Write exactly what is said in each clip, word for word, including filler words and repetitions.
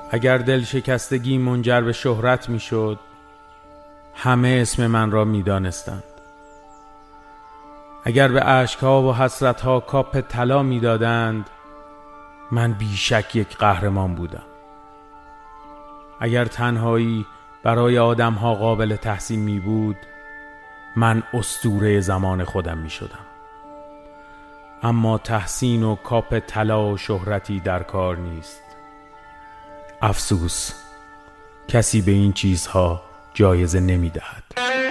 اگر دل شکستگی منجر به شهرت می شد، همه اسم من را می دانستند. اگر به اشکها و حسرتها کاپ طلا می دادند، من بیشک یک قهرمان بودم. اگر تنهایی برای آدمها قابل تحسین می بود، من اسطوره زمان خودم می شدم. اما تحسین و کاپ طلا و شهرتی در کار نیست. افسوس، کسی به این چیزها جایزه نمی دهد.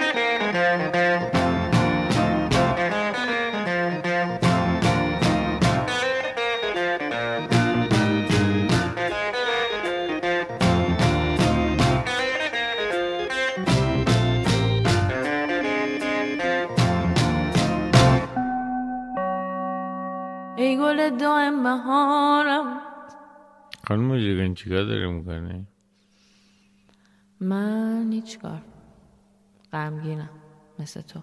ای گل دائم بهارم. خانم موجیگان چیکار داری میکنی؟ من هیچ کار، غمگینم مثل تو.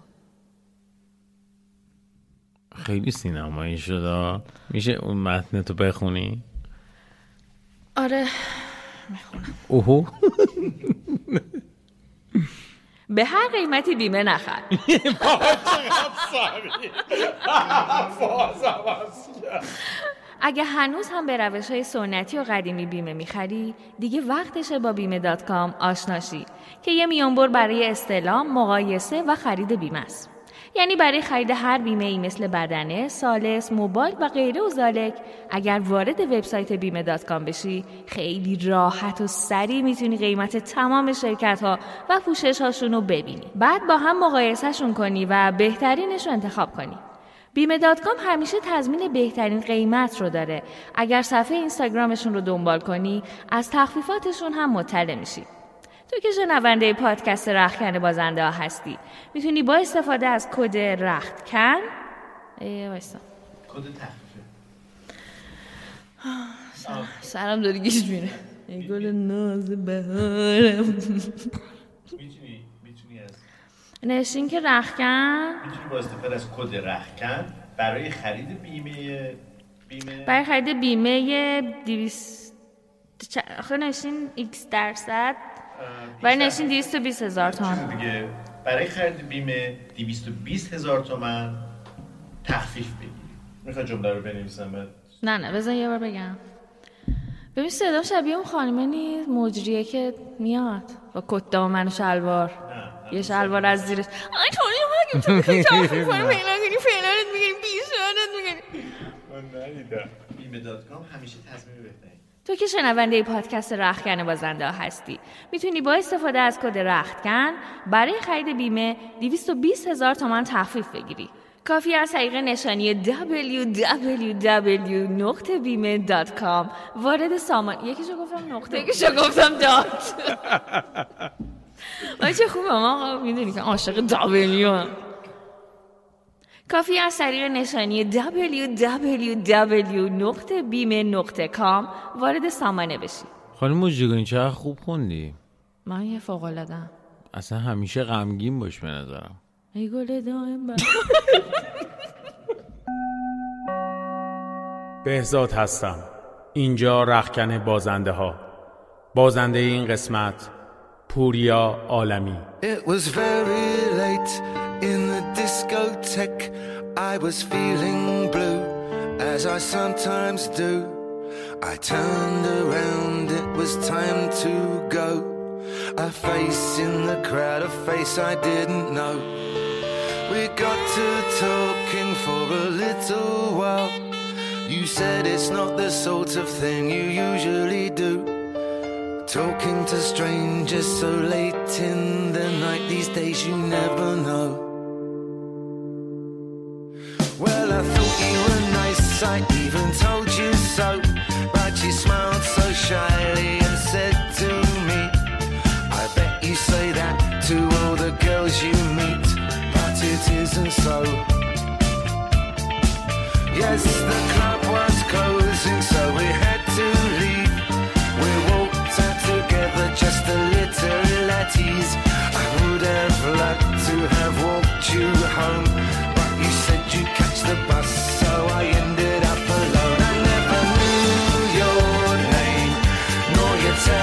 خیلی سینمایی شده. میشه اون متن تو بخونی؟ آره میخونم. اوهو. به هر قیمتی بیمه نخر. اگه هنوز هم به روش‌های سنتی و قدیمی بیمه می‌خری، دیگه وقتشه با بیمه دات کام آشناشی که یه میانبر برای استعلام، مقایسه و خرید بیمه است. یعنی برای خرید هر بیمه‌ای مثل بدنه، ثالث، موبایل و غیره و ذالک، اگر وارد وبسایت بیمه دات کام بشی، خیلی راحت و سریع میتونی قیمت تمام شرکت‌ها و پوشش‌هاشون رو ببینی. بعد با هم مقایسه‌شون کنی و بهترینش رو انتخاب کنی. بیمه دات کام همیشه تضمین بهترین قیمت رو داره. اگر صفحه اینستاگرامشون رو دنبال کنی، از تخفیفاتشون هم مطلع میشی. تو که شنونده پادکست رختکن بازنده ها هستی، میتونی با استفاده از کد رختکن ای وایسا کد تخفیفه. سرم داری گیج میره. ای گل ناز بهارم. میتونی میتونی از نشین که رختکن، میتونی با استفاده از کد رختکن برای خرید بیمه بیمه برای خرید بیمه دویست آخه نشین ایکس درصد برای نشین دویست و بیست هزار تومان دیگه، برای خرید بیمه دویست و بیست هزار تومان تخفیف بگیری. میخوای جمله رو بنویسم بعد؟ نه نه بذار یه بار بگم. ببین صدام شبیه اون خانمه نیست مجریه که میاد با کت دامن و شلوار، یه شلوار از زیرش. آی تو نمیگم تو میخوای تخفیف کنی فعلا کنی فعلانت میگیری پیشانت میگیری. من ندیدم. بیمه دات کام همیشه تصمیم بهتره. تو که شنونده پادکست رختکن بازنده ها هستی، میتونی با استفاده از کد رختکن برای خرید بیمه دویست و بیست هزار تومان تخفیف بگیری. کافی از طریق نشانی دبلیو دبلیو دبلیو نقطه بیمه دات کام وارد سامان یکیشو گفتم نقطه یکیشو گفتم دات. وای چه خوبه ما میدونی که عاشق دبلیو هم. کافی از طریق نشانی دبلیو دبلیو دبلیو نقطه بیمه نقطه کام وارد سامانه بشی. خانم موجیگانی چقدر خوب خوندی. من یه فوق‌العاده‌ام. اصلا همیشه غمگین باش به نظرم. ای گل دائم بر بهزاد هستم. اینجا رختکن بازنده ها. بازنده این قسمت پوریا عالمی. It was very late in the discotheque. I was feeling blue as I sometimes do. I turned around, it was time to go. A face in the crowd, a face I didn't know. We got to talking for a little while. You said it's not the sort of thing you usually do. Talking to strangers so late in the night, these days you never know. Well, I thought you were nice, I even told you so. But you smiled so shyly and said to me, I bet you say that to all the girls you meet. But it isn't so. Yes, the club was closing, so we had to leave. We walked out together just a little at ease. I would have liked to have walked you home, but you said you'd catch the bus, so I ended up alone. I never knew your name, nor your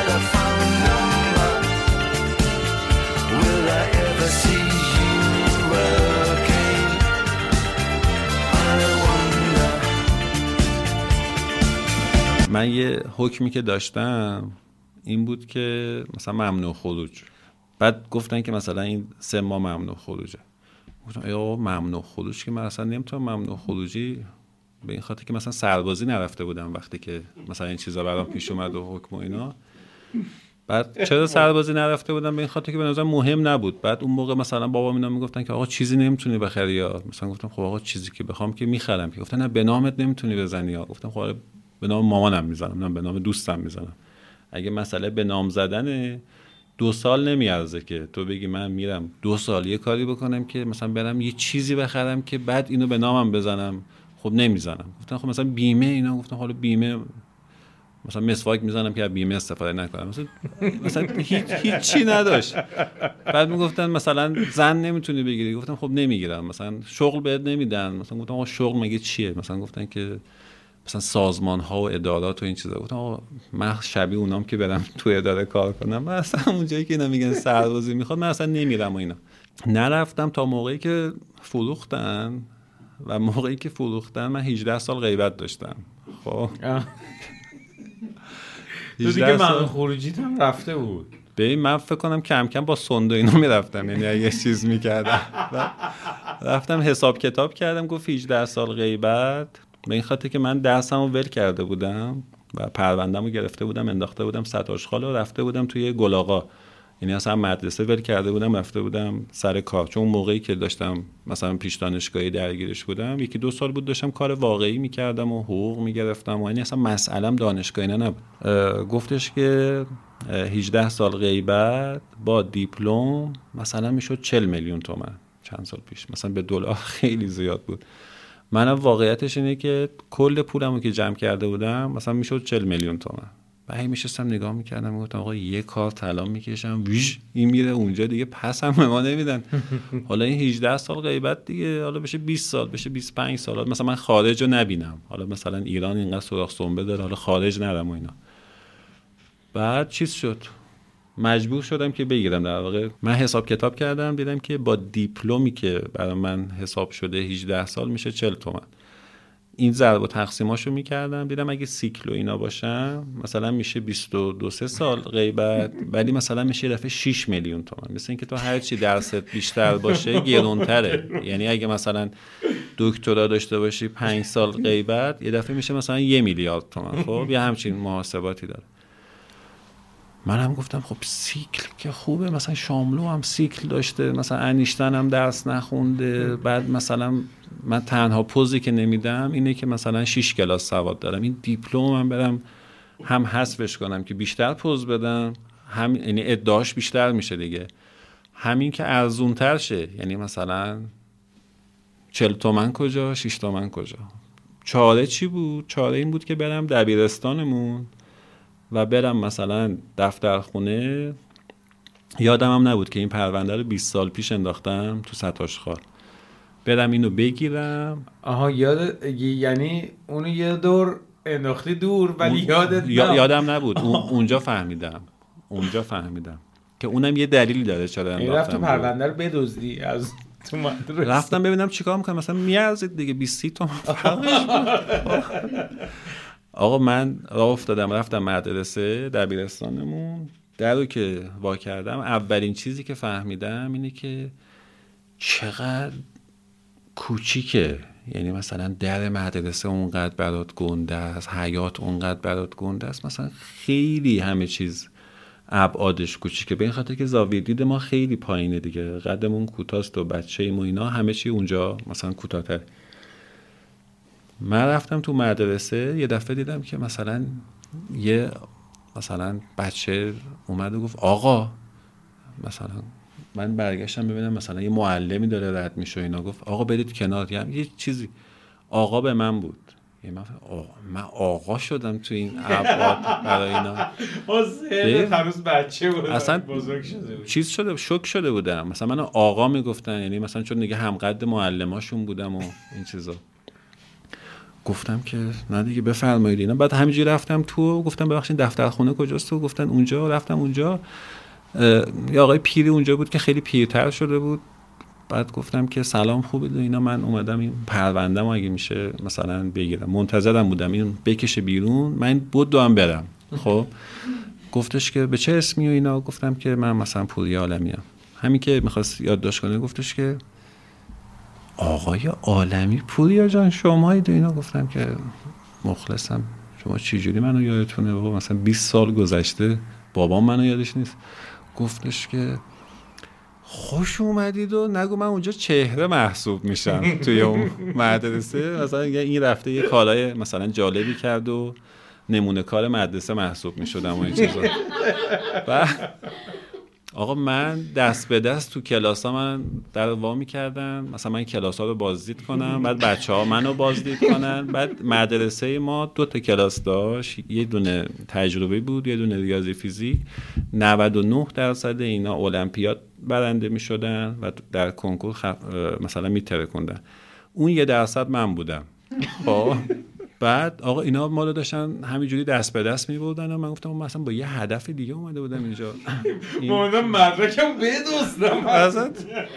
من یه حکمی که داشتم این بود که مثلا ممنوع خروج. بعد گفتن که مثلا این سه ماه ممنوع خروجه. گفتم یا ممنوع خروج که من اصلا نمیتونم ممنوع خروجی، به این خاطر که مثلا سربازی نرفته بودم وقتی که مثلا این چیزا برام پیش اومد و حکم و اینا. بعد چرا سربازی نرفته بودم؟ به این خاطر که به نظر مهم نبود. بعد اون موقع مثلا بابام اینا میگفتن که آقا چیزی نمیتونی بخری، یا مثلا گفتم خب آقا چیزی که بخوام که میخرم. که گفتن نه به نامت نمیتونی بزنی. یا گفتم خب به نام مامانم میزنم، نه به نام دوستم میزنم. اگه مسئله به نام زدنه دو سال نمیارزه که تو بگی من میرم دو سال یه کاری بکنم که مثلا برم یه چیزی بخرم که بعد اینو به نامم بزنم. خب نمیزنم. گفتن خب مثلا بیمه اینا. گفتم حالا بیمه مثلا مسواک میزنم که بیمه استفاده نکنم. مثلا مثلا هیچ هیچی نداشت. بعد میگفتن مثلا زن نمیتونی بگیری. گفتم خب نمیگیرم. مثلا شغل بهت نمیدن. مثلا گفتم آقا شغل مگه چیه؟ مثلا گفتن که مثلا سازمان ها و ادارات و این چیزا. گفتم آقا من شبیه اونام که برم تو اداره کار کنم. من اصلا اونجایی که اینا میگن سربازی میخواد من اصلا نمیرم و اینا. نرفتم تا موقعی که فروختن. و موقعی که فروختن من هجده سال غیبت داشتم. خب تو دیگه من خروجیت هم رفته بود. ببین من فکر کنم کم کم با سند و اینا میرفتم، یعنی یه چیز میکردم. رفتم حساب کتاب کردم، گفت هجده سال غیبت. به این خاطر که من درسمو ول کرده بودم و پروندهمو گرفته بودم انداخته بودم ستاشخال و رفته بودم توی گلاغا. یعنی اصلا مدرسه ول کرده بودم رفته بودم سر کار. چون موقعی که داشتم مثلا پیش دانشگاهی درگیرش بودم یکی دو سال بود داشتم کار واقعی میکردم و حقوق میگرفتم و یعنی اصلا مسئله‌ام دانشگاهی نبود. گفتش که هجده سال غیبت با دیپلم مثلا میشد چهل میلیون تومان چند سال پیش. مثلا به دلار خیلی زیاد بود. منم واقعیتش اینه که کل پولمو که جمع کرده بودم مثلا میشد چهل میلیون تومان. و هی میشستم نگاه میکردم میگفتم آقا یه کار طلا میکشم ویژ این میره اونجا دیگه پس هم به ما نمیدن. حالا این هجده سال غیبت دیگه حالا بشه بیست سال بشه بیست و پنج سال مثلا من خارج رو نبینم. حالا مثلا ایران اینقدر سوراخ سنبه داره حالا خارج نرم و اینا. بعد چیز شد مجبور شدم که بگیرم. در واقع من حساب کتاب کردم دیدم که با دیپلمی که برای من حساب شده هجده سال میشه چهل تومن. این ضرب و تقسیماشو میکردم دیدم اگه سیکل و اینا باشم مثلا میشه بیست و دو سه سال غیبت، ولی مثلا میشه دفعه شش میلیون تومان. مثل اینکه تو هر چی درست بیشتر باشه گرونتره. یعنی اگه مثلا دکترا داشته باشی پنج سال غیبت یه دفعه میشه مثلا یه میلیارد تومان. خب یه همچین محاسباتی داره. من هم گفتم خب سیکل که خوبه، مثلا شاملو هم سیکل داشته، مثلا انیشتن هم درس نخونده. بعد مثلا من تنها پوزی که نمیدم اینه که مثلا شش کلاس سواد دارم. این دیپلم هم برم هم حذفش کنم که بیشتر پوز بدم، هم یعنی ادعاش بیشتر میشه دیگه. همین که ارزونتر شه، یعنی مثلا چهل تومن کجا شش تومن کجا. چاره چی بود؟ چاره این بود که برم دبیرستانمون و برم مثلا دفترخونه. یادم هم نبود که این پرونده رو بیست سال پیش انداختم تو ستاشخال. برم اینو بگیرم. آها یاد یعنی اونو یه دور انداختی دور ولی اون... یادت یا... یادم نبود. اون... اونجا فهمیدم اونجا فهمیدم که اونم یه دلیلی داره چرا انداختم. رفتم پرونده رو بدزدی از تو مدرسه. رفتم ببینم چیکار میکنم. مثلا میارزید دیگه بیست تومن. آقا من راه افتادم رفتم مدرسه دبیرستانمون. در رو که وا کردم اولین چیزی که فهمیدم اینه که چقدر کوچیکه. یعنی مثلا در مدرسه اونقدر برات گنده است، حیات اونقدر برات گنده است، مثلا خیلی همه چیز ابعادش کوچیکه. به این خاطر که زاویه دید ما خیلی پایینه دیگه، قدمون کوتاست و بچه‌ایم و اینا، همه چی اونجا مثلا کوتاه‌تر. من رفتم تو مدرسه یه دفعه دیدم که مثلا یه مثلا بچه اومد و گفت آقا، مثلا من برگشتم ببینم مثلا یه معلمی داره رد میشه اینا، گفت آقا برید کنار. یه چیزی آقا به من بود. من آقا من آقا شدم تو این ابعاد برای اینا. حسین هنوز بچه بود اصلا بزرگ شده بود. چیز شده شوک شده بودم. مثلا من آقا میگفتن، یعنی مثلا چون دیگه همقد معلماشون بودم و این چیزا. گفتم که نه دیگه بفرمایید اینا. بعد همینجوری رفتم تو، گفتم ببخشید دفترخونه کجاست؟ تو گفتن اونجا. رفتم اونجا، یه آقای پیری اونجا بود که خیلی پیرتر شده بود. بعد گفتم که سلام خوبید و اینا، من اومدم این پرونده‌مو اگه میشه مثلا بگیرم، منتظرم بودم این بکشه بیرون من بود دوام برم. خب گفتش که به چه اسمی و اینا، گفتم که من مثلا پوریا عالمی ام. همین که می‌خواست یادداشت کنه گفتش که آقای عالمی پوریا جان شمایید و اینا. گفتم که مخلصم، شما چی جوری منو یادتونه؟ بابا مثلا بیست سال گذشته بابام منو یادش نیست. گفتش که خوش اومدید و نگو من اونجا چهره محسوب میشم توی اون مدرسه، مثلا این رفته یه کارهای مثلا جالبی کرد و نمونه کار مدرسه محسوب میشدم و این چیزا. بعد آقا من دست به دست تو کلاس ها من در وا میکردم، مثلا من کلاس ها رو بازدید کنم، بعد بچه ها منو بازدید کنن. بعد مدرسه ما دو تا کلاس داشت، یه دونه تجربی بود یه دونه ریاضی فیزیک. نود و نه درصد اینا المپیاد برنده میشدن و در کنکور خف... مثلا میترکوندن. اون یه درصد من بودم. خب بعد آقا اینا ما رو داشتن همینجوری دست به دست می‌بردن و من گفتم من مثلا با یه هدف دیگه اومده بودم اینجا، اومدم مدرکم بدوزنم اصلا.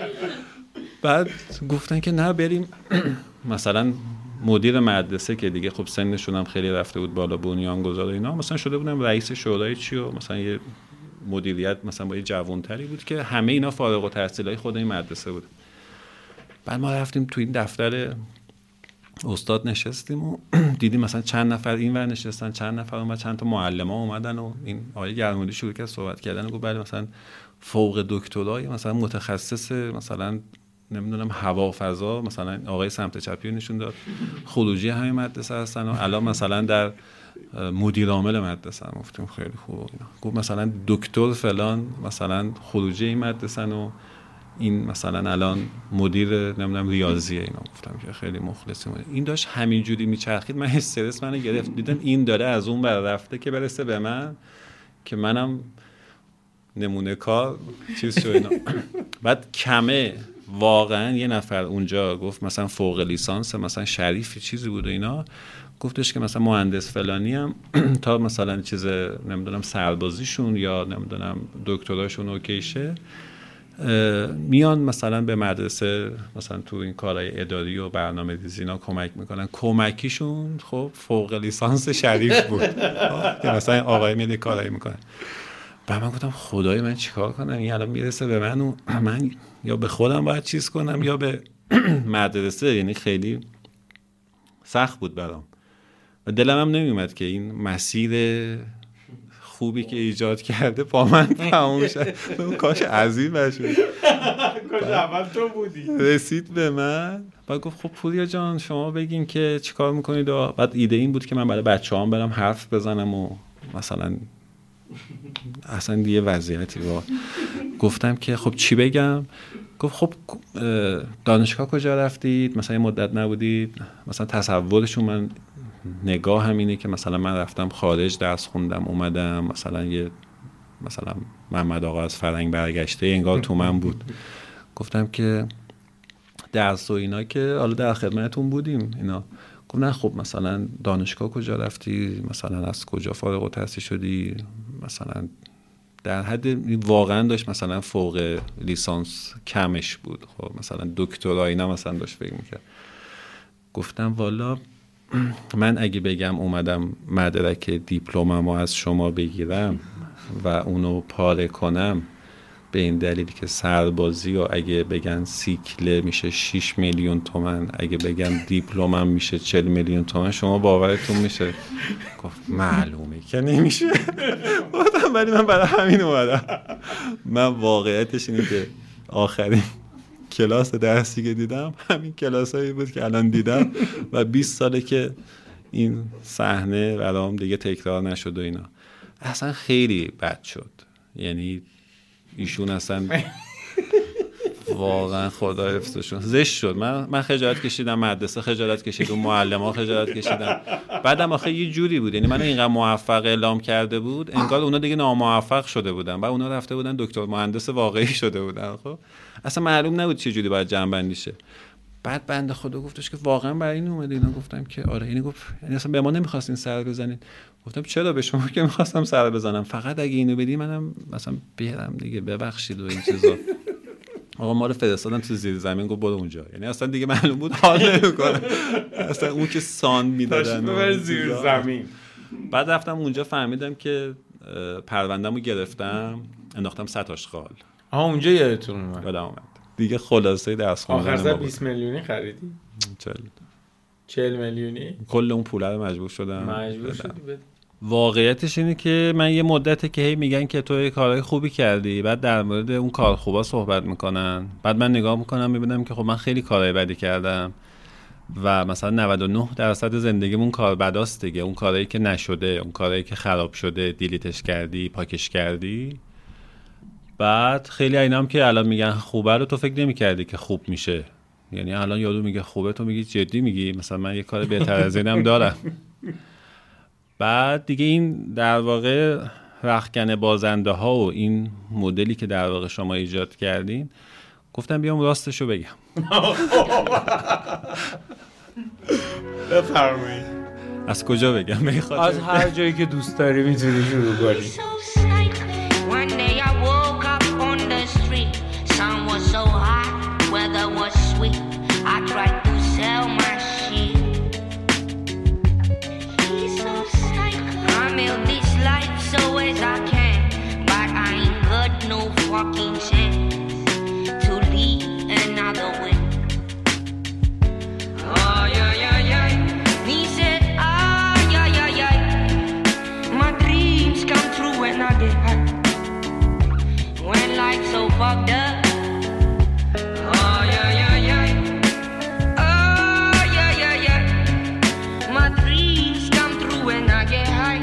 بعد گفتن که نه بریم مثلا مدیر مدرسه که دیگه خب سنشون هم خیلی رفته بود بالا، بنیانگذار و اینا، مثلا شده بودم رئیس شورای چی و مثلا یه مدیریت مثلا با یه جوانتری بود که همه اینا فارغ التحصیلای خود این مدرسه بود. بعد ما رفتیم تو این دفتر استاد نشستیم و دیدیم مثلا چند نفر این ور نشستن، چند نفر اومد، چند تا معلم ها اومدن و این آقای گرمودی شروع کرد صحبت کردن و گفت بله مثلا فوق دکترای مثلا متخصص مثلا نمیدونم هوا و فضا، مثلا آقای سمت چپی نشون داد خروجی همین مدرسه هستن و الان مثلا در مدیر عامل مدرسه هم. گفتیم خیلی خوبه اینا. گفت مثلا دکتر فلان مثلا خروجی این مدرسه و این مثلا الان مدیر نمیدونم ریاضیه اینا. گفتم که خیلی مخلصیم. این داشت همینجوری میچرخید، من استرس منو گرفت، دیدم این داره از اون بر رفته که برسه به من که منم نمونه کار چیز شو اینا. بعد کمه واقعا یه نفر اونجا گفت مثلا فوق لیسانس مثلا شریفی چیزی بود و اینا، گفتش که مثلا مهندس فلانی هم تا مثلا چیز نمیدونم سربازیشون یا نمیدونم دکتراشون اوکیشه میان مثلا به مدرسه مثلا تو این کارهای اداری و برنامه‌ریزی اینا کمک میکنن. کمکیشون خب فوق لیسانس شریف بود که مثلا آقای میاد کارایی میکنه. بعد من گفتم خدای من چیکار کنم این الان میرسه به من و من یا به خودم باید چیز کنم یا به مدرسه. یعنی خیلی سخت بود برام و دلم هم نمیومد که این مسیر خوبی که ایجاد کرده با من تموم شد. کاش عظیم بشه، کاش اول تو بودی. رسید به من بعد گفت خب پوریا جان شما بگین که چیکار میکنید. و بعد ایده این بود که من برای بچه‌هام برم حرف بزنم و مثلا اصلا یه وضعیتی با گفتم که خب چی بگم. گفت خب دانشگاه کجا رفتید، مثلا یه مدت نبودید، مثلا تصورشون من نگاه هم اینه که مثلا من رفتم خارج درس خوندم اومدم مثلا یه مثلا محمد آقا از فرنگ برگشته انگار تو من بود. گفتم که درس و اینا که حالا در خدمتتون بودیم اینا. گفت نه خب مثلا دانشگاه کجا رفتی، مثلا از کجا فارغ التحصیل شدی، مثلا در حد واقعا داشت مثلا فوق لیسانس کمش بود. خب مثلا دکترا اینا مثلا داشت فکر میکرد. گفتم والا من اگه بگم اومدم مدرک دیپلممو از شما بگیرم و اونو پاره کنم به این دلیلی که سربازی و اگه بگن سیکله میشه شش میلیون تومن، اگه بگن دیپلمم میشه چهل میلیون تومن، شما باورتون میشه؟ گفت معلومه که نمیشه. گفتم ولی من برای همین اومدم. من واقعیتش اینه که آخرین کلاس درسی که دیدم همین کلاسایی بود که الان دیدم و بیست ساله که این صحنه برام دیگه تکرار نشد و اینا. اصلا خیلی بد شد. یعنی ایشون اصلا واقعا خدا حفظشون زشت شد. من من خجالت کشیدم، مدرسه خجالت کشید، اون معلم‌ها خجالت کشیدن. بعدم آخه یه جوری بود، یعنی منو اینقدر موفق اعلام کرده بود انگار اونا دیگه ناموفق شده بودن. بعد اونا رفته بودن دکتر مهندس واقعی شده بودن. خب اصلا معلوم نبود چه جوری باید جمع بندی شه. بعد بنده خدا گفتش که واقعا برای این اومده اینا. گفتم که آره. اینی گفت یعنی اصلا به ما نمی‌خواستین سر بزنین. گفتم چرا به شما که می‌خواستم سر بزنم، فقط اگه اینو بدی منم مثلا برم دیگه، ببخشید و این چیزا. آقا ما رو فرستادن تو زیر زمین، گفت برو اونجا. یعنی اصلا دیگه معلوم بود حال نمیکنه، اصلا اون که ساند میدادن ببر زیر زمین. بعد رفتم اونجا فهمیدم که پرونده‌مو گرفتم، انداختم سطح آشغال. آها اونجا یادتون اومد؟ یادم اومد دیگه. خلاصه درس خوندن آخر سر بیست میلیونی خریدی؟ چل چهل میلیونی کل اون پوله رو مجبور شدم مجبور شدی بده. واقعیتش اینه که من یه مدته که هی میگن که تو یه کارهای خوبی کردی، بعد در مورد اون کار خوبا صحبت میکنن، بعد من نگاه میکنم میبینم که خب من خیلی کارهای بدی کردم و مثلا نود و نه درصد زندگیمون کار بداست دیگه. اون کارهایی که نشده، اون کارهایی که خراب شده، دیلیتش کردی، پاکش کردی. بعد خیلی اینام که الان میگن خوبه رو تو فکر نمی‌کردی که خوب میشه. یعنی الان یارو میگه خوبه، تو میگی جدی میگی مثلا من یه کار بهتر از اینم دارم. بعد دیگه این در واقع رختکن بازنده ها و این مدلی که در واقع شما ایجاد کردین، گفتم بیام راستشو بگم. بفرمایید. از کجا بگم؟ میخواد از هر جایی که دوست داری میتونی شروع کنی. One day I woke up on the street. Sun was so hot, weather was sweet. I tried to sell my shit. He's so psycho. I milk this life so as I can, but I ain't got no fucking chance to lead another way. Oh yeah yeah yeah. He said ah yeah yeah yeah. My dreams come true when I get high. When life's so fucked up. Oh yeah yeah yeah. Oh yeah yeah yeah. My dreams come true when I get high.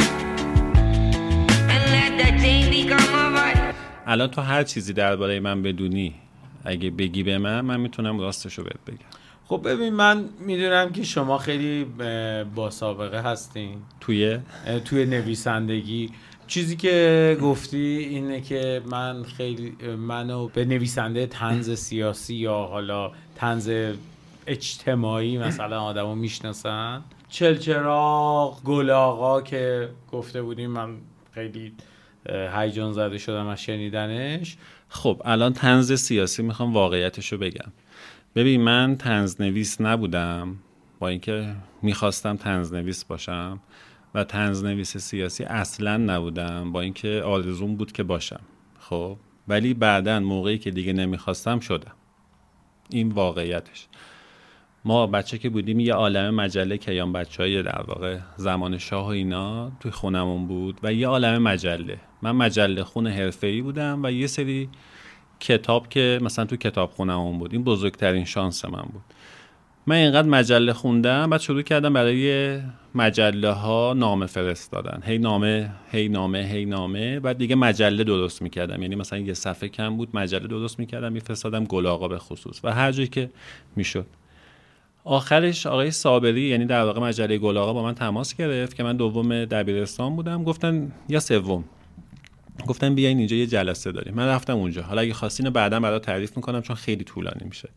And let the day become a vibe. الان تو هر چیزی درباره من بدونی اگه بگی به من، من میتونم راستشو بهت بگم. خب ببین، من میدونم که شما خیلی با سابقه هستین توی توی نویسندگی. چیزی که گفتی اینه که من خیلی منو به نویسنده طنز سیاسی یا حالا طنز اجتماعی مثلا آدمو میشناسن. چلچراغ، گل آقا که گفته بودیم، من خیلی هیجان زده شدم از شنیدنش. خب الان طنز سیاسی میخوام واقعیتشو بگم. ببین من طنز نویس نبودم، با اینکه میخواستم طنز نویس باشم، و طنز نویس سیاسی اصلا نبودم، با اینکه آرزوم بود که باشم. خب ولی بعدن موقعی که دیگه نمیخواستم شدم. این واقعیتش. ما بچه که بودیم یه عالمه مجله کیان بچه‌های در واقع زمان شاه و اینا توی خونمون بود و یه عالمه مجله. من مجله خون حرفه‌ای بودم و یه سری کتاب که مثلا تو کتاب خونمون بود. این بزرگترین شانس من بود. من اینقدر مجله خوندم، بعد شروع کردم برای مجله ها نامه فرستادن. هی نامه هی نامه هی نامه بعد دیگه مجله درست میکردم. یعنی مثلا یه صفحه کم بود، مجله درست میکردم میفرستادم گل آقا به خصوص و هر جایی که میشد. آخرش آقای صابری، یعنی در واقع مجله گل آقا، با من تماس گرفت که من دوم دبیرستان بودم. گفتن یا سوم، گفتن بیاین اینجا یه جلسه داریم. من رفتم اونجا. حالا اگه خواستین بعدا برات تعریف میکنم چون خیلی طولانی میشه.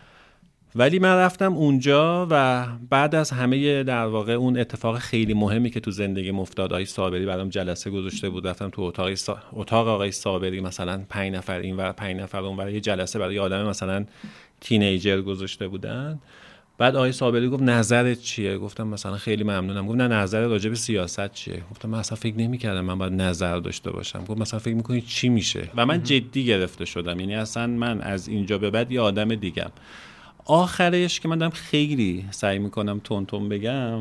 ولی من رفتم اونجا و بعد از همه در واقع اون اتفاق خیلی مهمی که تو زندگی افتاد، آقای صابری برام جلسه گذاشته بود. رفتم تو اتاق سا... اتاق آقای صابری، مثلا پنج نفر این ور پنج نفر اون ور، یه جلسه برای آدم مثلا تینیجر گذاشته بودن. بعد آقای صابری گفت نظرت چیه؟ گفتم مثلا خیلی ممنونم. گفت نه نظر راجع به سیاست چیه؟ گفتم من اصلا فکر نمی‌کردم من باید نظر داشته باشم. گفت مثلا فکر می‌کنی چی میشه؟ و من جدی گرفته شدم. یعنی اصلا من از اینجا به بعد یه آدم دیگه‌ام. آخرش که من دارم خیلی سعی میکنم تون تون بگم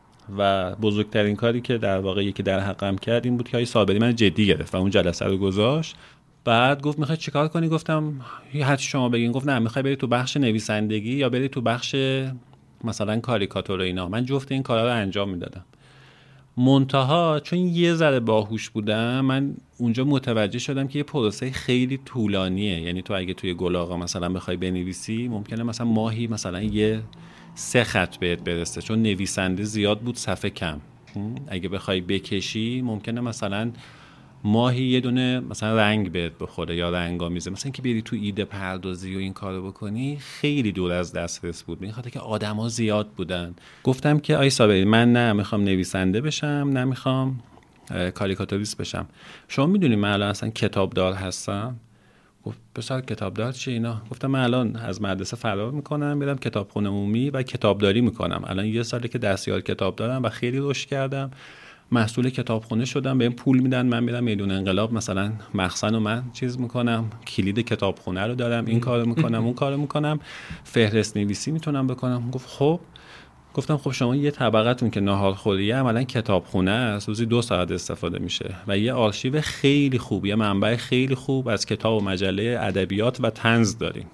و بزرگترین کاری که در واقع یکی در حقم کرد این بود که آقای صابری من جدی گرفت و اون جلسه رو گذاشت. بعد گفت میخوای چیکار کنی؟ گفتم هر چی شما بگین. گفت نه میخوای بری تو بخش نویسندگی یا بری تو بخش مثلا کاریکاتور و اینا. من جفت این کارا رو انجام میدادم. منتها چون یه ذره باهوش بودم، من اونجا متوجه شدم که یه پروسه خیلی طولانیه. یعنی تو اگه توی گل آقا مثلا بخوای بنویسی، ممکنه مثلا ماهی مثلا یه سه خط بهت برسه، چون نویسنده زیاد بود صفحه کم. اگه بخوای بکشی ممکنه مثلا ماهی یه دونه مثلا رنگ بهت بخوره یا رنگامیزه. مثلا که بری تو ایده پردازی و این کارو بکنی خیلی دور از دسترس بود، به این خاطر که آدما زیاد بودن. گفتم که آی صابری من نه میخوام نویسنده بشم، نه میخوام کاریکاتوریست بشم. شما میدونی من الان اصلا کتابدار هستم؟ گفت پسر کتابدار چی اینا؟ گفتم من الان از مدرسه فرار میکنم میرم کتابخونه عمومی و کتابداری میکنم. الان یه ساله که دستیار کتاب دارم و خیلی رشد کردم، مسئول کتابخونه شدم، بهم پول میدن، من میرم میدون انقلاب مثلا مخزن رو من چیز میکنم، کلید کتابخونه رو دارم، این کارو میکنم اون کارو میکنم، فهرست نویسی میتونم بکنم. گفت خب. گفتم خب شما یه طبقتون که ناهارخوریه عملا کتابخونه است، روزی دو ساعت استفاده میشه و یه آرشیو خیلی خوب، یه منبع خیلی خوب از کتاب و مجله ادبیات و طنز داریم،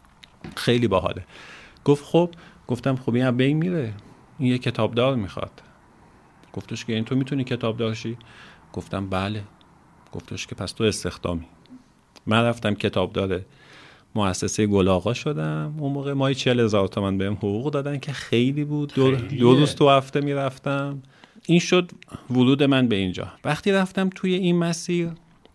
خیلی باحاله. گفت خب. گفتم خب این بین میره، این یه کتابدار میخواد. گفتش که این تو میتونی کتابدار شی؟ گفتم بله. گفتش که پس تو استخدامی. من رفتم کتابدار مؤسسه گل آقا شدم. اون موقع ماهی چهل هزار تومان بهم حقوق دادن که خیلی بود. دو, دو روز تو هفته میرفتم. این شد ورود من به اینجا. وقتی رفتم توی این مسیر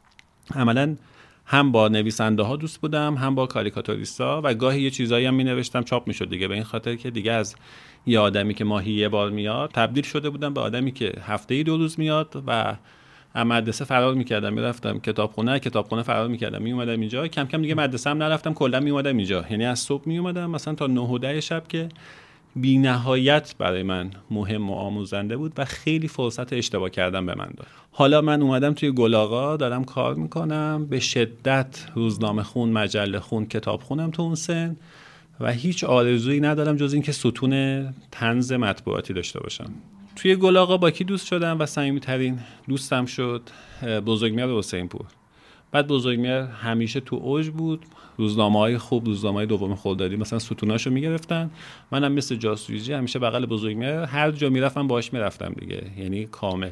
عملاً هم با نویسنده ها دوست بودم، هم با کاریکاتوریستا و گاهی یه چیزایی هم می نوشتم چاپ می شد دیگه، به این خاطر که دیگه از یه آدمی که ماهی یه بار میاد تبدیل شده بودم به آدمی که هفته‌ای دو روز میاد و از مدرسه فرار میکردم میرفتم کتابخونه، کتابخونه فرار میکردم میومدم اینجا. کم کم دیگه مدرسه هم نرفتم، کلا میومدم اینجا، یعنی از صبح میومدم مثلا تا نه و ده شب که بی نهایت برای من مهم و آموزنده بود و خیلی فرصت اشتباه کردم به من داد. حالا من اومدم توی گل آقا دارم کار میکنم، به شدت روزنامه خون، مجله خون، کتاب خونم تو اون سن و هیچ آرزویی ندارم جز این که ستون طنز مطبوعاتی داشته باشم. توی گل آقا با کی دوست شدم و صمیمی‌ترین دوستم شد بزرگمیار حسین پور. بعد بزرگمیار همیشه تو اوج بود، روزنامه‌های خوب، روزنامه‌های دوم خردادی مثلا ستوناشو میگرفتن، منم مثل جاسوسی همیشه بغل بزرگمیار هر جا میرفتم باهاش میرفتم دیگه، یعنی کامل.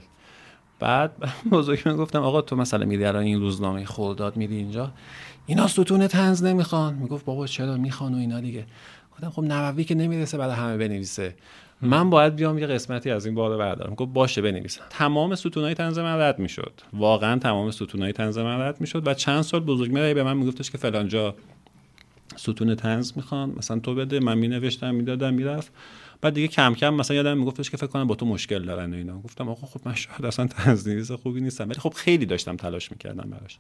بعد بزرگمیار گفتم آقا تو مثلا میری الان این روزنامه خرداد میری اینجا، اینا ستون طنز نمیخوان؟ میگفت بابا چرا میخوان و اینا دیگه. گفتم خب نووی که نمیرسه برای همه بنویسه، من باید بیام یه قسمتی از این بارو بردارم. گفت باشه بنویسم. تمام ستونای طنز من رد میشد، واقعا تمام ستونای طنز من رد میشد و چند سال بزرگمیار به من میگفتش که فلان جا ستون طنز میخوان مثلا تو بده، من مینوشتم میدادم میرفت. بعد دیگه کم کم مثلا یادم میگفتش که فکر کنم با تو مشکل دارن و اینا. گفتم آقا خب من شاید اصلا طنزنویس خوبی نیستم، ولی خب خیلی داشتم تلاش میکردم براش.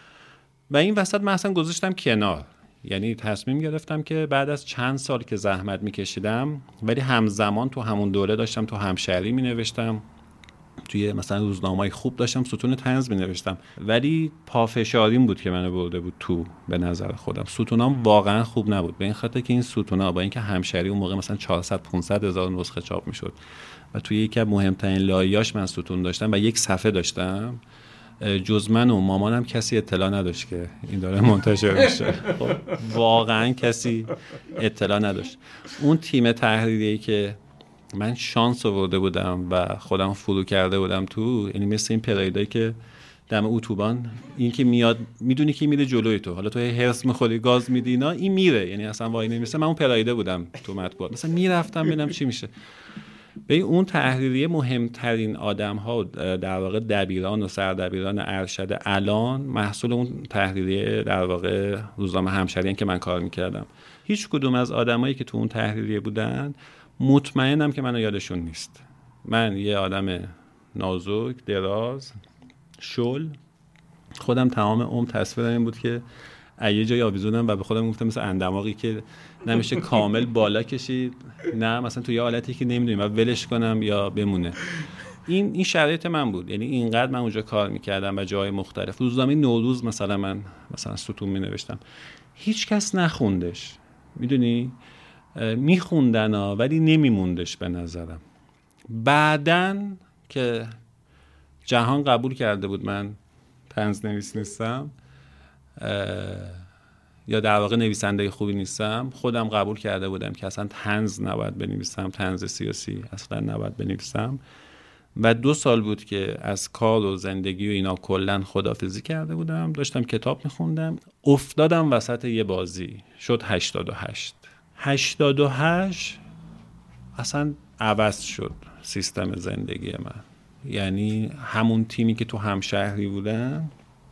و این وسط من اصلا گذاشتم کنار، یعنی تصمیم گرفتم که بعد از چند سال که زحمت میکشیدم ولی همزمان تو همون دوره داشتم تو همشهری مینوشتم، توی مثلا روزنامه‌های خوب داشتم ستون طنز مینوشتم، ولی پافشاریم بود که منو برده بود تو. به نظر خودم ستونام واقعا خوب نبود، به این خاطر که این ستونا با اینکه همشهری اون موقع مثلا چهارصد پانصد هزار نسخه چاپ میشد و توی یکی از مهمترین لایه‌اش من ستون داشتم و یک صفحه داشتم، جز من و مامانم کسی اطلاع نداشت که این داره منتشر میشه. خب واقعا کسی اطلاع نداشت. اون تیم تحریریه‌ای که من شانس آورده بودم و خودم فرو کرده بودم تو، یعنی مثل این پرایدایی که دم اتوبان، این که میاد میدونی که میره جلوی تو، حالا تو هرس میخوری گاز میدی اینا، این میره، یعنی اصلا وای نمیشه. من اون پرایده بودم تو مطبوعات، مثلا میرفتم ببینم چی میشه. به اون تحریریه مهمترین آدم ها در واقع دبیران و سردبیران ارشد الان محصول اون تحریریه در واقع روزنامه همشهری که من کار میکردم. هیچ کدوم از آدمایی که تو اون تحریریه بودن مطمئنم که منو یادشون نیست. من یه آدم نازک، دراز، شل، خودم تمام عمر تصویرم این بود که یه جای آویزونم و به خودم گفتم مثل اندماغی که نمیشه کامل بالا کشید، نه مثلا تو یه حالتی که نمیدونم و ولش کنم یا بمونه. این این شرایط من بود، یعنی اینقدر من اونجا کار میکردم و جای مختلف. روزنامه نوروز مثلا من مثلا ستون مینوشتم، هیچ کس نخوندش، میدونی، میخوندن ها ولی نمیموندش به نظرم. بعدن که جهان قبول کرده بود من طنز نویس نیستم یا در واقع نویسنده خوبی نیستم، خودم قبول کرده بودم که اصلا طنز نباید بنویسم، طنز سیاسی اصلا نباید بنویسم. و دو سال بود که از کار و زندگی و اینا کلن خداحافظی کرده بودم، داشتم کتاب میخوندم، افتادم وسط یه بازی، شد هشتاد و هشت. هشتاد و هشت اصلا عوض شد سیستم زندگی من. یعنی همون تیمی که تو همشهری بودن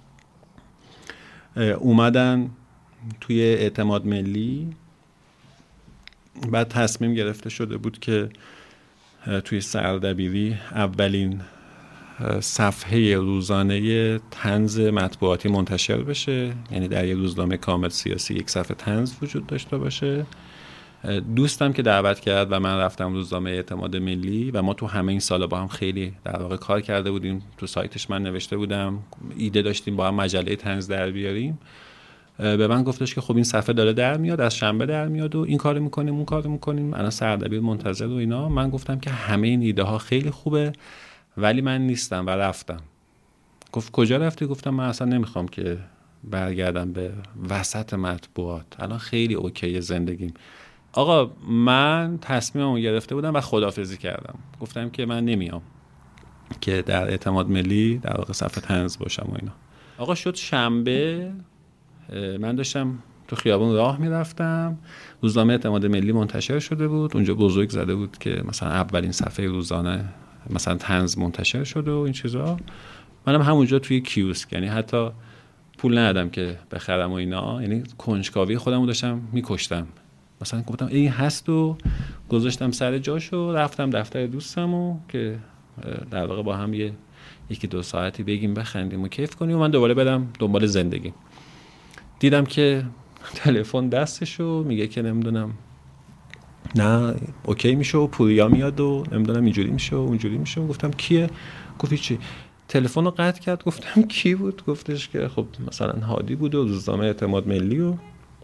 اومدن توی اعتماد ملی، بعد تصمیم گرفته شده بود که توی سردبیری اولین صفحه روزانه طنز مطبوعاتی منتشر بشه، یعنی در یک روزنامه کامل سیاسی یک صفحه طنز وجود داشته باشه. دوستم که دعوت کرد و من رفتم روزنامه اعتماد ملی و ما تو همه این سالا با هم خیلی در واقع کار کرده بودیم. تو سایتش من نوشته بودم، ایده داشتیم با هم مجله طنز در بیاریم. به من گفتش که خب این صفحه داره در میاد، از شنبه در میاد و این کارو میکنیم اون کارو میکنیم، الان سردبیر منتظر و اینا. من گفتم که همه این ایده ها خیلی خوبه ولی من نیستم و رفتم. گفت کجا رفتی؟ گفتم من اصلا نمیخوام که برگردم به وسط مطبوعات، الان خیلی اوکی زندگیم. آقا من تصمیممو گرفته بودم و خداحافظی کردم. گفتم که من نمیام که در اعتماد ملی در واقع صفحه طنز باشم و اینا. آقا شد شنبه، من داشتم تو خیابون راه میرفتم، روزنامه اعتماد ملی منتشر شده بود، اونجا بزرگ زده بود که مثلا اولین صفحه روزانه مثلا طنز منتشر شده و این چیزا. منم همونجا توی کیوسک، یعنی حتی پول ندادم که بخرم و اینا، یعنی کنجکاوی خودمو داشتم میکشتم. مثلا گفتم این هست و گذاشتم سر جاشو، رفتم دفتر دوستمو که در واقع با هم یه یکی دو ساعتی بگیم بخندیم و کیف کنیم و من دوباره برم دنبال زندگی. دیدم که تلفن دستشو میگه که نمیدونم نه اوکی میشه و پوریا میاد و نمیدونم اینجوری میشه و اونجوری میشه. گفتم کیه؟ گفت چی؟ تلفن رو قطع کرد. گفتم کی بود؟ گفتش که خب مثلا هادی بود و روزنامه اعتماد ملی و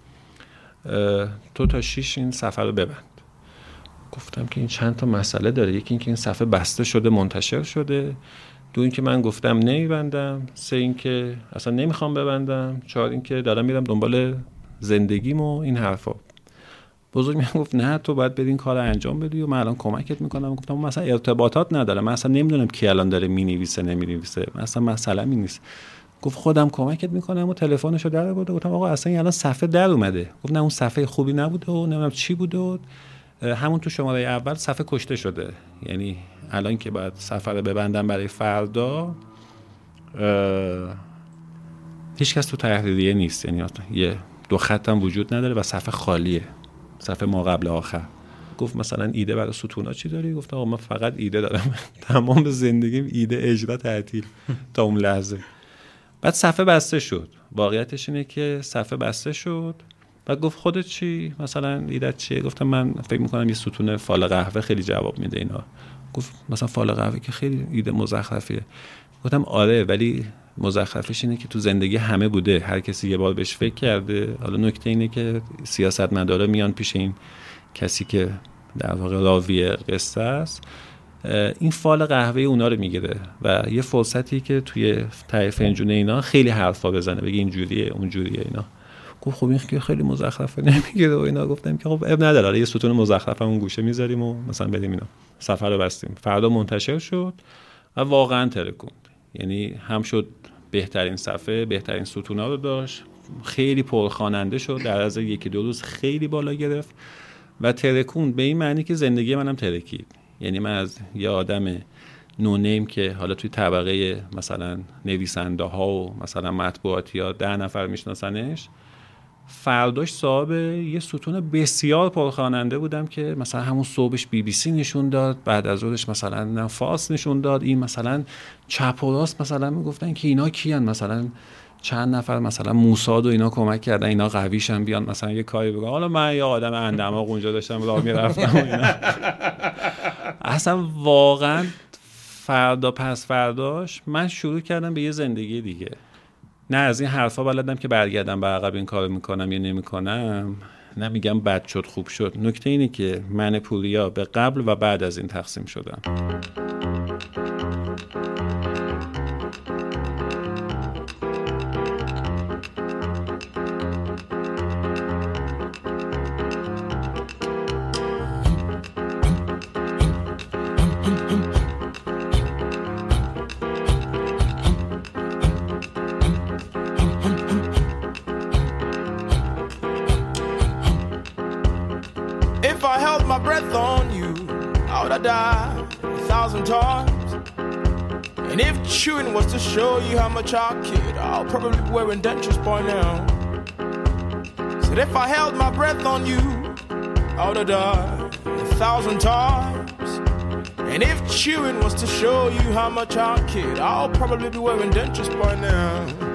تو تا شیش این صفحه رو ببند. گفتم که این چند تا مسئله داره، یکی این که این صفحه بسته شده منتشر شده، دو این که من گفتم نمیبندم، سه این که اصلا نمیخوام ببندم، چهار این که دارم میرم دنبال زندگیم و این حرفا. بزرگ میگم گفت نه تو باید بدین کار انجام بدی و من الان کمکت میکنم. گفتم من مثلا ارتباطات ندارم، من اصلا نمیدونم کی الان داره مینویسه نمینویسه، مثلا مسئله این نیست. گفت خودم کمکت میکنم و تلفنشو در آورد. گفتم آقا اصلا الان صفحه در اومده. گفت نه اون صفحه خوبی نبوده و نمیدونم چی بوده و همون تو شماره اول صفحه کشته شده، یعنی الان که باید صفحه رو ببندم برای فردا هیچ کس تو تحریریه نیست، یعنی یه دو خط هم وجود نداره و صفحه خالیه، صفحه ما قبل آخر. گفت مثلا ایده برای ستونا چی داری؟ گفت آقا من فقط ایده دارم تمام زندگیم ایده اجرا تعطیل تا اون لحظه. بعد صفحه بسته شد. واقعیتش اینه که صفحه بسته شد. بعد گفت خودت چی؟ مثلا ایدت چیه؟ گفتم من فکر میکنم یه ستون فال قهوه خیلی جواب میده اینا. گفت مثلا فال قهوه که خیلی ایده مزخرفیه. گفتم آره ولی مزخرفش اینه که تو زندگی همه بوده، هر کسی یه بار بهش فکر کرده. حالا نکته اینه که سیاستمدارا میان پیش این کسی که در واقع راوی قصه است، این فال قهوه اونا رو میگیره و یه فرصتی که توی ته فنجون اینا خیلی حرفا بزنه، بگه اینجوریه اونجوریه اینا. گفت خب این که خیلی مزخرفه نمیگیره و اینا. گفتم که خب اب نداره، یه ستون مزخرف اون گوشه میذاریم و مثلا بریم اینا. سفر رو بستیم. فردا منتشر شد و واقعا ترکوند، یعنی هم شد بهترین صفحه، بهترین ستونا رو داشت، خیلی پرخواننده شد، در از یکی دو روز خیلی بالا گرفت و ترکوند به این معنی که زندگی منم ترکید. یعنی من از یه آدم نو نیم که حالا توی طبقه مثلا نویسنده ها و مثلا مطبوعاتی ها ده نفر میشناسنش، فرداش صاحب یه ستون بسیار پرخواننده بودم که مثلا همون صبحش بی بی سی نشون داد، بعد از ظهرش مثلا فارس نشون داد، این مثلا چپ و راست مثلا میگفتن که اینا کیان، مثلا چند نفر مثلا موساد و اینا کمک کردن اینا قویشن بیان مثلا یه کاری بگن. حالا من یه آدم اندماغ اونجا داشتم راه میرفتم و اینا. اصلا واقعا فردا پس فرداش من شروع کردم به یه زندگی دیگه. نه از این حرفا بلدم که برگردم به عقب این کارو میکنم یا نمیکنم، نه میگم بد شد خوب شد. نکته اینه که من پوریا به قبل و بعد از این تقسیم شدم. And if chewing was to show you how much I kid, I'll probably be wearing dentures by now. Said if I held my breath on you, I would have died a thousand times. And if chewing was to show you how much I kid, I'll probably be wearing dentures by now.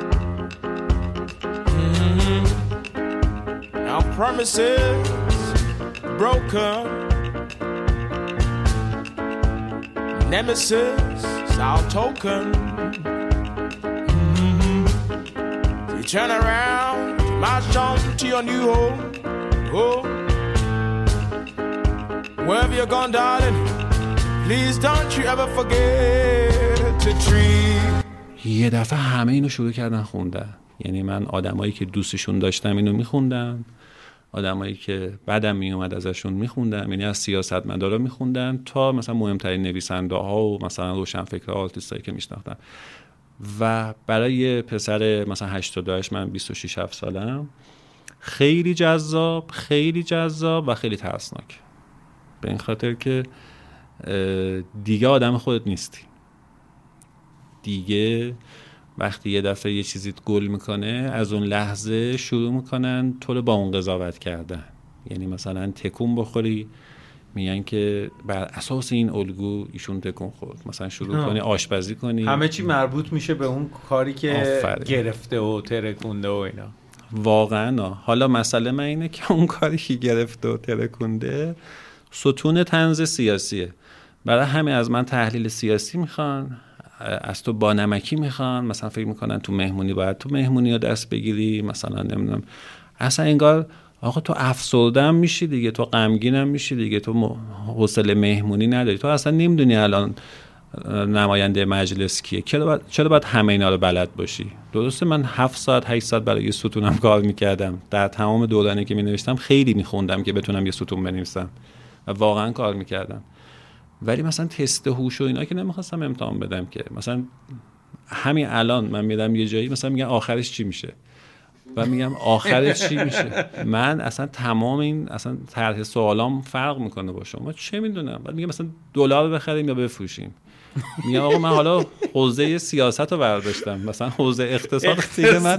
Mm-hmm. Now promises broken, nemesis our token. Mm-hmm. You turn around, march on to your new home. Oh, wherever you're gone, darling, please don't you ever forget to treat. یه دفعه همه اینو شروع کردن خوندن. یعنی من آدمایی که دوستشون داشتم اینو میخوندم، آدمایی که بعدم میومد ازشون میخوندم، یعنی از سیاستمدارا میخوندن تا مثلا مهمترین نویسنده ها و مثلا روشنفکرها، آرتیستایی که میشناختم. و برای پسر مثلا هشتاد و هشت، من بیست و شش هفت سالم، خیلی جذاب، خیلی جذاب و خیلی ترسناک. به این خاطر که دیگه آدم خودت نیستی. دیگه وقتی یه دفعه یه چیزی گل میکنه، از اون لحظه شروع میکنن تو رو با اون قضاوت کردن. یعنی مثلا تکون بخوری میگن که بر اساس این الگو ایشون تکون خورد. مثلا شروع کنی آشپزی کنی، همه چی مربوط میشه به اون کاری که آفره. گرفته و ترکونده و اینا. واقعا. حالا مسئله من اینه که اون کاری که گرفته و ترکونده ستون طنز سیاسیه. برای همه از من تحلیل سیاسی میخوان، از تو با نمکی میخوان، مثلا فکر میکنن تو مهمونی باید تو مهمونی رو دست بگیری، مثلا نمیدونم، اصلا انگار آقا تو افسرده‌ام میشی دیگه، تو غمگینم میشی دیگه، تو حوصله مهمونی نداری، تو اصلا نمیدونی الان نماینده مجلس کیه، چرا باید چرا باید همه اینا رو بلد باشی؟ درسته من هفت ساعت هشت ساعت برای یه ستونم کار میکردم، در تمام دورانی که مینوشتم خیلی میخوندم که بتونم یه ستون بنویسم و واقعا کار میکردم. ولی مثلا تست هوش و اینا که نمیخواستم امتحان بدم که. مثلا همین الان من میرم یه جایی مثلا میگن آخرش چی میشه و میگم آخرش چی میشه. من اصلا تمام این اصلا طرح سوالام فرق میکنه با شما، چه میدونم. بعد میگم مثلا دلار بخریم یا بفروشیم. میگم آقا من حالا حوزه سیاست رو برداشتم، مثلا حوزه اقتصاد دیگه من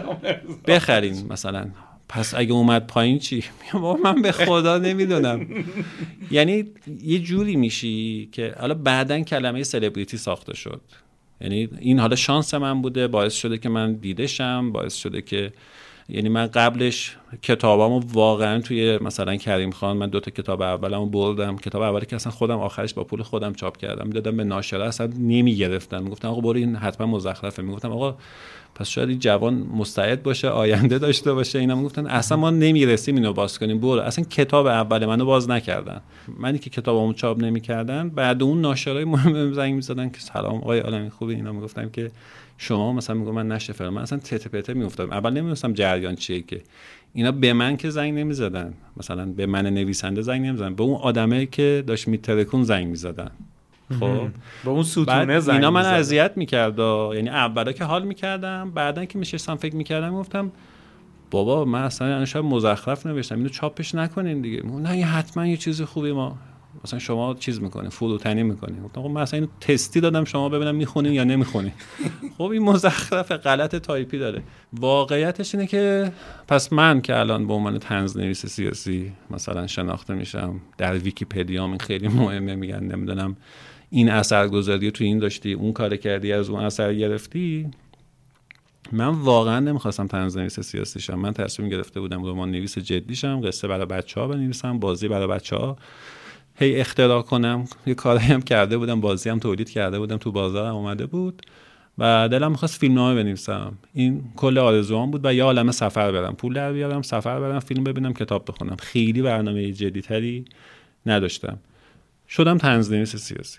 بخریم مثلا. پس اگه اومد پایین چی؟ میگم آقا من به خدا نمیدونم. یعنی یه جوری میشی که حالا بعدن کلمه سلبریتی ساخته شد. یعنی این حالا شانس من بوده، باعث شده که من دیده شم، باعث شده که یعنی من قبلش کتابامو واقعا توی مثلا کریم خان، من دو تا کتاب اولمو بردم، کتاب اولی که اصلا خودم آخرش با پول خودم چاپ کردم، میدادم به ناشرا، اصلا نمیگرفتن، میگفتن آقا برو این حتما مزخرفه. میگفتم آقا پس شاید این جوان مستعد باشه، آینده داشته باشه. اینا میگفتن اصلا ما نمیرسیم اینو باز کنیم، برو. اصلا کتاب اول منو باز نکردن. منی که کتابامو چاپ نمیکردن، بعد اون ناشرای مهم زنگ میزدن که سلام آقای عالمی خوبه. اینا میگفتن که شما مثلا میگم من نشه فلان، من اصلا تته پته میافتادم. اول نمیدونستم جریان چیه که اینا به من که زنگ نمیزدن، مثلا به من نویسنده زنگ نمیزدن، به اون آدمه که داشت میترکون زنگ میزدن. خب با اون ستونه زنگ اینا من میزدن. اذیت میکرد. یعنی اولا که حال میکردم، بعدن که میشستم فکر میکردم، گفتم بابا من اصلا انا شاید مزخرف نوشتم، اینو چاپش نکنین دیگه. نه این حتما یه چیز خوبی، ما مثلا شما چیز میکنین، فروتنی میکنین. گفتم من اصلا اینو تستی دادم شما ببینم میخونین یا نمیخونین. خب این مزخرف غلط تایپی داره. واقعیتش اینه که پس من که الان به عنوان طنزنویس سیاسی مثلا شناخته میشم، در ویکی‌پدیا این خیلی مهمه، میگن نمیدونم این اثرگذاری تو این داشتی، اون کار کردی، از اون اثر گرفتی. من واقعا نمیخواستم طنزنویس سیاسی شم. من تصمیم گرفته بودم رمان نویس جدی شم، قصه برای بچه‌ها بنویسم، بازی برای بچه‌ها هی اختراع کنم. یه کاری هم کرده بودم، بازی هم تولید کرده بودم، تو بازارم اومده بود و دلم می‌خواست فیلمنامه بنویسم. این کل آرزوام بود و یه عالمه سفر برم، پول در بیارم، سفر برم، فیلم ببینم، کتاب بخونم. خیلی برنامه جدی‌تری نداشتم. شدم طنزنویس سیاسی.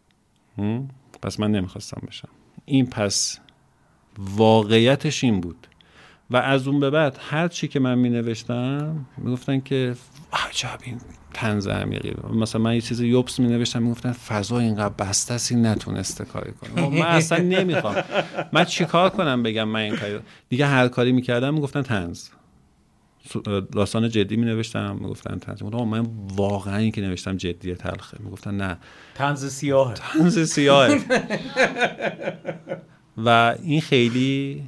پس من نمیخواستم بشم این. پس واقعیتش این بود. و از اون به بعد هر چی که من می نوشتم می گفتن که عجب این طنز عمیقی. مثلا من یه چیزی یوبس می نوشتم، می گفتن فضا اینقدر بسته است این نتونسته کاری کنه. من اصلا نمیخوام. من چی کار کنم بگم من این کاری دیگه. هر کاری می کردم می گفتن طنز. داستان جدی می نوشتم میگفتن طنز. من واقعا این که نوشتم جدیه تلخه. میگفتن نه طنز سیاهه. طنز سیاهه. و این خیلی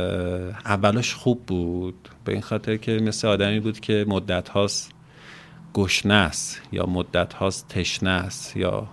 اولش خوب بود، به این خاطر که مثل آدمی بود که مدت هاست گشنه است یا مدت هاست تشنه است یا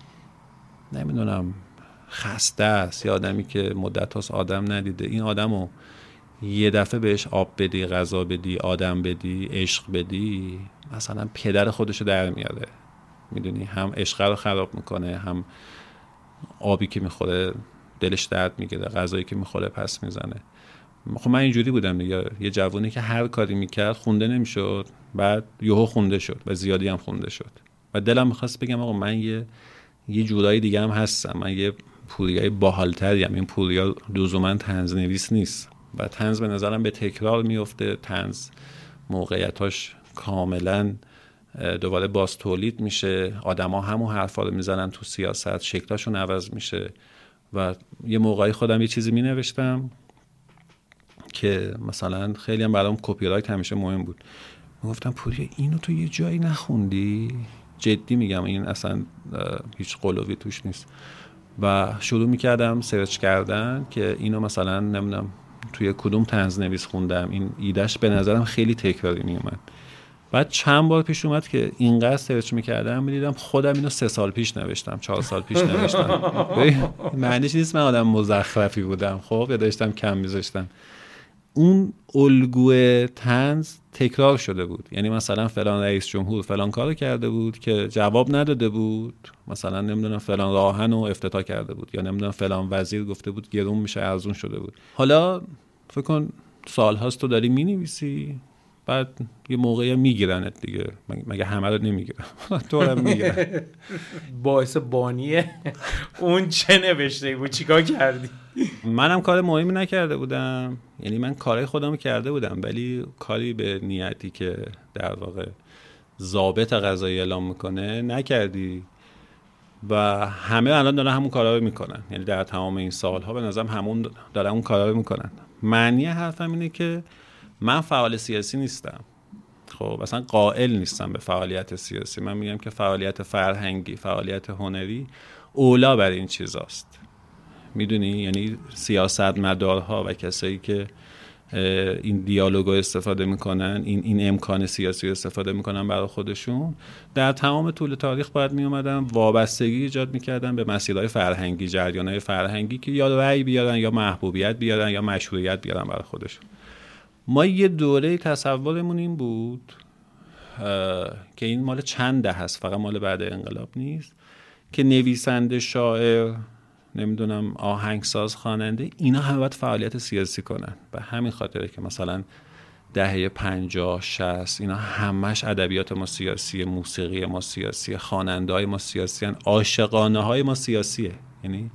نمیدونم خسته است یا آدمی که مدت هاست آدم ندیده، این آدمو یه دفعه بهش آب بدی، غذا بدی، آدم بدی، عشق بدی، مثلا پدر خودشو در میاره. میدونی هم عشق رو خراب میکنه، هم آبی که میخوره دلش درد میگیره، غذایی که میخوره پس میزنه. خب من اینجوری بودم دیگه، یه جوونی که هر کاری میکرد خونده نمیشد، بعد یهو خونده شد و زیادی هم خونده شد و دلم میخواست بگم آقا من یه یه جورایی دیگه هم هستم، من یه پوریای باحالتریم. این پوریا لزوما طنز نویس نیست و طنز به نظرم به تکرار میفته، طنز موقعیتاش کاملا دوباره باز تولید میشه، آدما همون حرفا رو میزنن تو سیاست، شکلاشون عوض میشه. و یه موقعی خودم یه چیزی مینوشتم که مثلا خیلی هم برام کپی رایت همیشه مهم بود، میگفتم پوریا اینو تو یه جایی نخوندی؟ جدی میگم، این اصلا هیچ قلوبی توش نیست. و شروع میکردم سرچ کردن که اینو مثلا نمیدونم توی کدوم طنز نویس خوندم، این ایدهش به نظرم خیلی تکراری میومد. بعد چند بار پیش اومد که اینقدر سرچ میکردم میدیدم خودم اینو سه سال پیش نوشتم، چهار سال پیش نوشتم. معنیش نیست من آدم مزخرفی بودم خب یا داشتم کم میذاشتم. اون الگوی طنز تکرار شده بود، یعنی مثلا فلان رئیس جمهور فلان کارو کرده بود که جواب نداده بود، مثلا نمیدونم فلان راهن رو افتتاح کرده بود، یا نمیدونم فلان وزیر گفته بود گرون میشه ارزون شده بود. حالا فکر کن سال هاست تو داری مینویسی، بعد یه موقعی میگیرنت دیگه، مگه همه رو نمیگیرن تو رو میگیرن. باعث بانیه اون چه نوشته بود؟ چیکار کردی؟ منم کار مهمی نکرده بودم، یعنی من کارهای خودم کرده بودم ولی کاری به نیتی که در واقع ضابط قضایی اعلام میکنه نکردی و همه الان دارن همون کارا رو میکنن، یعنی در تمام این سالها به نظرم همون دارن اون کارا رو میکنن. معنی حرفم اینه که من فعال سیاسی نیستم، خب اصلا قائل نیستم به فعالیت سیاسی. من میگم که فعالیت فرهنگی، فعالیت هنری اولا بر این چیزاست. میدونی، یعنی سیاستمدارها و کسایی که این دیالوگو استفاده میکنن، این این امکان سیاسی استفاده میکنن برای خودشون، در تمام طول تاریخ باید میومدن وابستگی ایجاد میکردن به مسائل فرهنگی، جریانهای فرهنگی که یا رأی بیارن یا محبوبیت بیارن یا مشروعیت بیارن برای خودشون. ما یه دوره تصورمون این بود که این مال چند ده هست، فقط مال بعد انقلاب نیست، که نویسنده، شاعر، نمیدونم آهنگساز، خواننده، اینا همه باید فعالیت سیاسی کنن. و همین خاطره که مثلا دهه پنجاه شصت اینا همش ادبیات ما سیاسیه، موسیقی ما سیاسیه، خواننده های ما سیاسیه، عاشقانه های ما سیاسیه، یعنی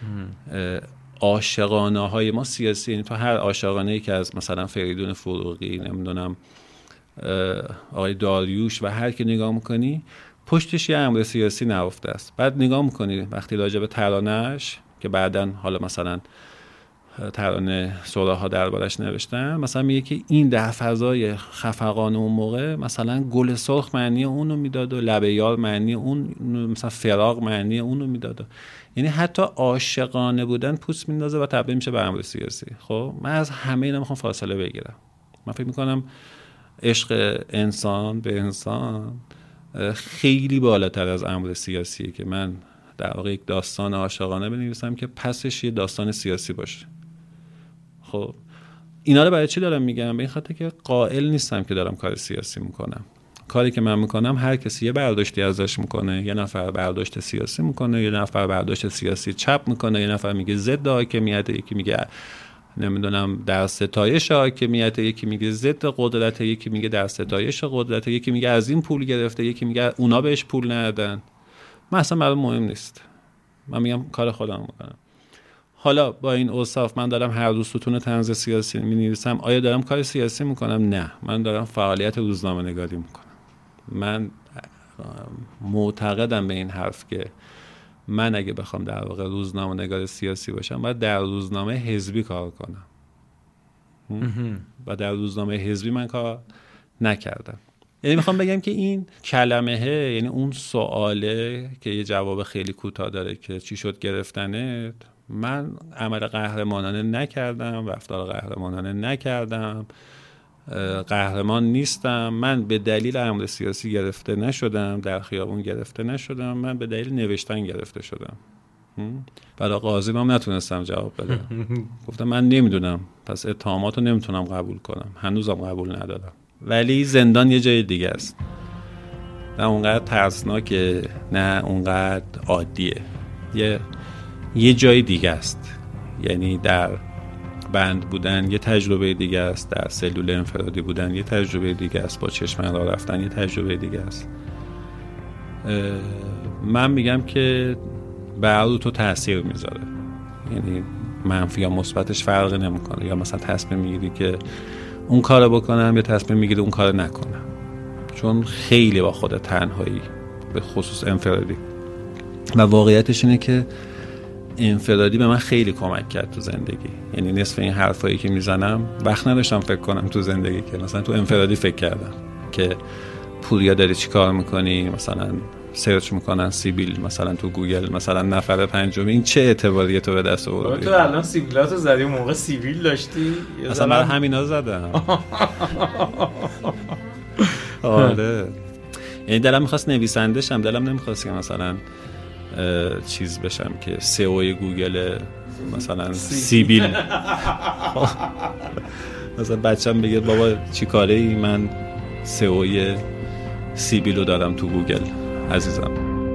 عاشقانه های ما سیاسی، یعنی تو هر عاشقانه ای که از مثلا فریدون فروغی، نمیدونم آقای داریوش و هر کی نگاه میکنی پشتش یه امر سیاسی نهفته است. بعد نگاه میکنی وقتی راجع به ترانه‌اش که بعدن حالا مثلا ترانه سراها دربارش نوشتن، مثلا میگه که این در فضای خفقان اون موقع مثلا گل سرخ معنی اونو میداد و لب یار معنی اون، مثلا فراق معنی اونو میداد. یعنی حتی عاشقانه بودن پوست میندازه و تبدیل میشه به امر سیاسی. خب من از همه اینا میخوام فاصله بگیرم. من فکر میکنم عشق انسان به انسان خیلی بالاتر از امر سیاسیه که من در واقع یک داستان عاشقانه بنویسم که پسش یه داستان سیاسی باشه. خب اینا رو برای چی دارم میگم؟ به این خاطر که قائل نیستم که دارم کار سیاسی میکنم. کاری که من میکنم هر کسی یه برداشتی ازش میکنه، یه نفر برداشت سیاسی میکنه، یه نفر برداشت سیاسی چپ میکنه، یه نفر میگه ضد حاکمیت، یکی میگه نمیدونم در ستایش حاکمیت، یکی میگه ضد قدرت، یکی میگه در ستایش قدرت، یکی میگه از این پول گرفته، یکی میگه اونا بهش پول ندادن. من اصلا برام مهم نیست، من میگم کار خودم میکنم. حالا با این اوصاف من دارم هر روز ستون طنز سیاسی می‌نویسم، آیا دارم کار سیاسی میکنم؟ نه، من دارم فعالیت روزنامه نگاری میکنم. من معتقدم به این حرف که من اگه بخوام در واقع روزنامه نگار سیاسی باشم باید در روزنامه حزبی کار کنم و در روزنامه حزبی من کار نکردم. یعنی میخوام بگم که این کلمه، یعنی اون سواله که یه جواب خیلی کوتاه داره که چی شد گرفتنت، من عمل قهرمانانه نکردم، رفتار قهرمانانه نکردم، قهرمان نیستم. من به دلیل امر سیاسی گرفته نشدم، در خیابون گرفته نشدم، من به دلیل نوشتن گرفته شدم. برای قاضی هم نتونستم جواب بدم. گفتم من نمیدونم، پس اتهامات رو نمیتونم قبول کنم، هنوزم قبول ندارم. ولی زندان یه جای دیگه است، نه اونقدر ترسناکه نه اونقدر عادیه، یه یه جای دیگه است. یعنی در بند بودن یه تجربه دیگه است، در سلول انفرادی بودن یه تجربه دیگه است، با چشم راه رفتن یه تجربه دیگه است. من میگم که بر تو تأثیر میذاره، یعنی منفی یا مثبتش فرقی نمیکنه. یا مثلا تصمیم میگیری که اون کارو بکنم یا تصمیم میگیری اون کارو نکنم، چون خیلی با خود تنهایی، به خصوص انفرادی. و واقعیتش اینه که انفرادی به من خیلی کمک کرد تو زندگی. یعنی نصف این حرفایی که میزنم وقت نداشتم فکر کنم تو زندگی، که مثلا تو انفرادی فکر کردم که پوریا داری چی کار میکنی، مثلا سرچ میکنن سیبیل مثلا تو گوگل، مثلا نفر پنجم، این چه اعتباریه تو به دست آوردی؟ تو الان سیبیلاتو زدی، موقع سیبیل داشتی؟ مثلا برای همینا زدم. آره، یعنی دلم میخواست نویسنده شم، دلم نمیخواست که مثلا چیز بشم که سئو گوگل مثلا سیبیل. مثلا بچه‌م بگه بابا چی کاره ای، من سئو سیبیل رو دارم تو گوگل. عزیزم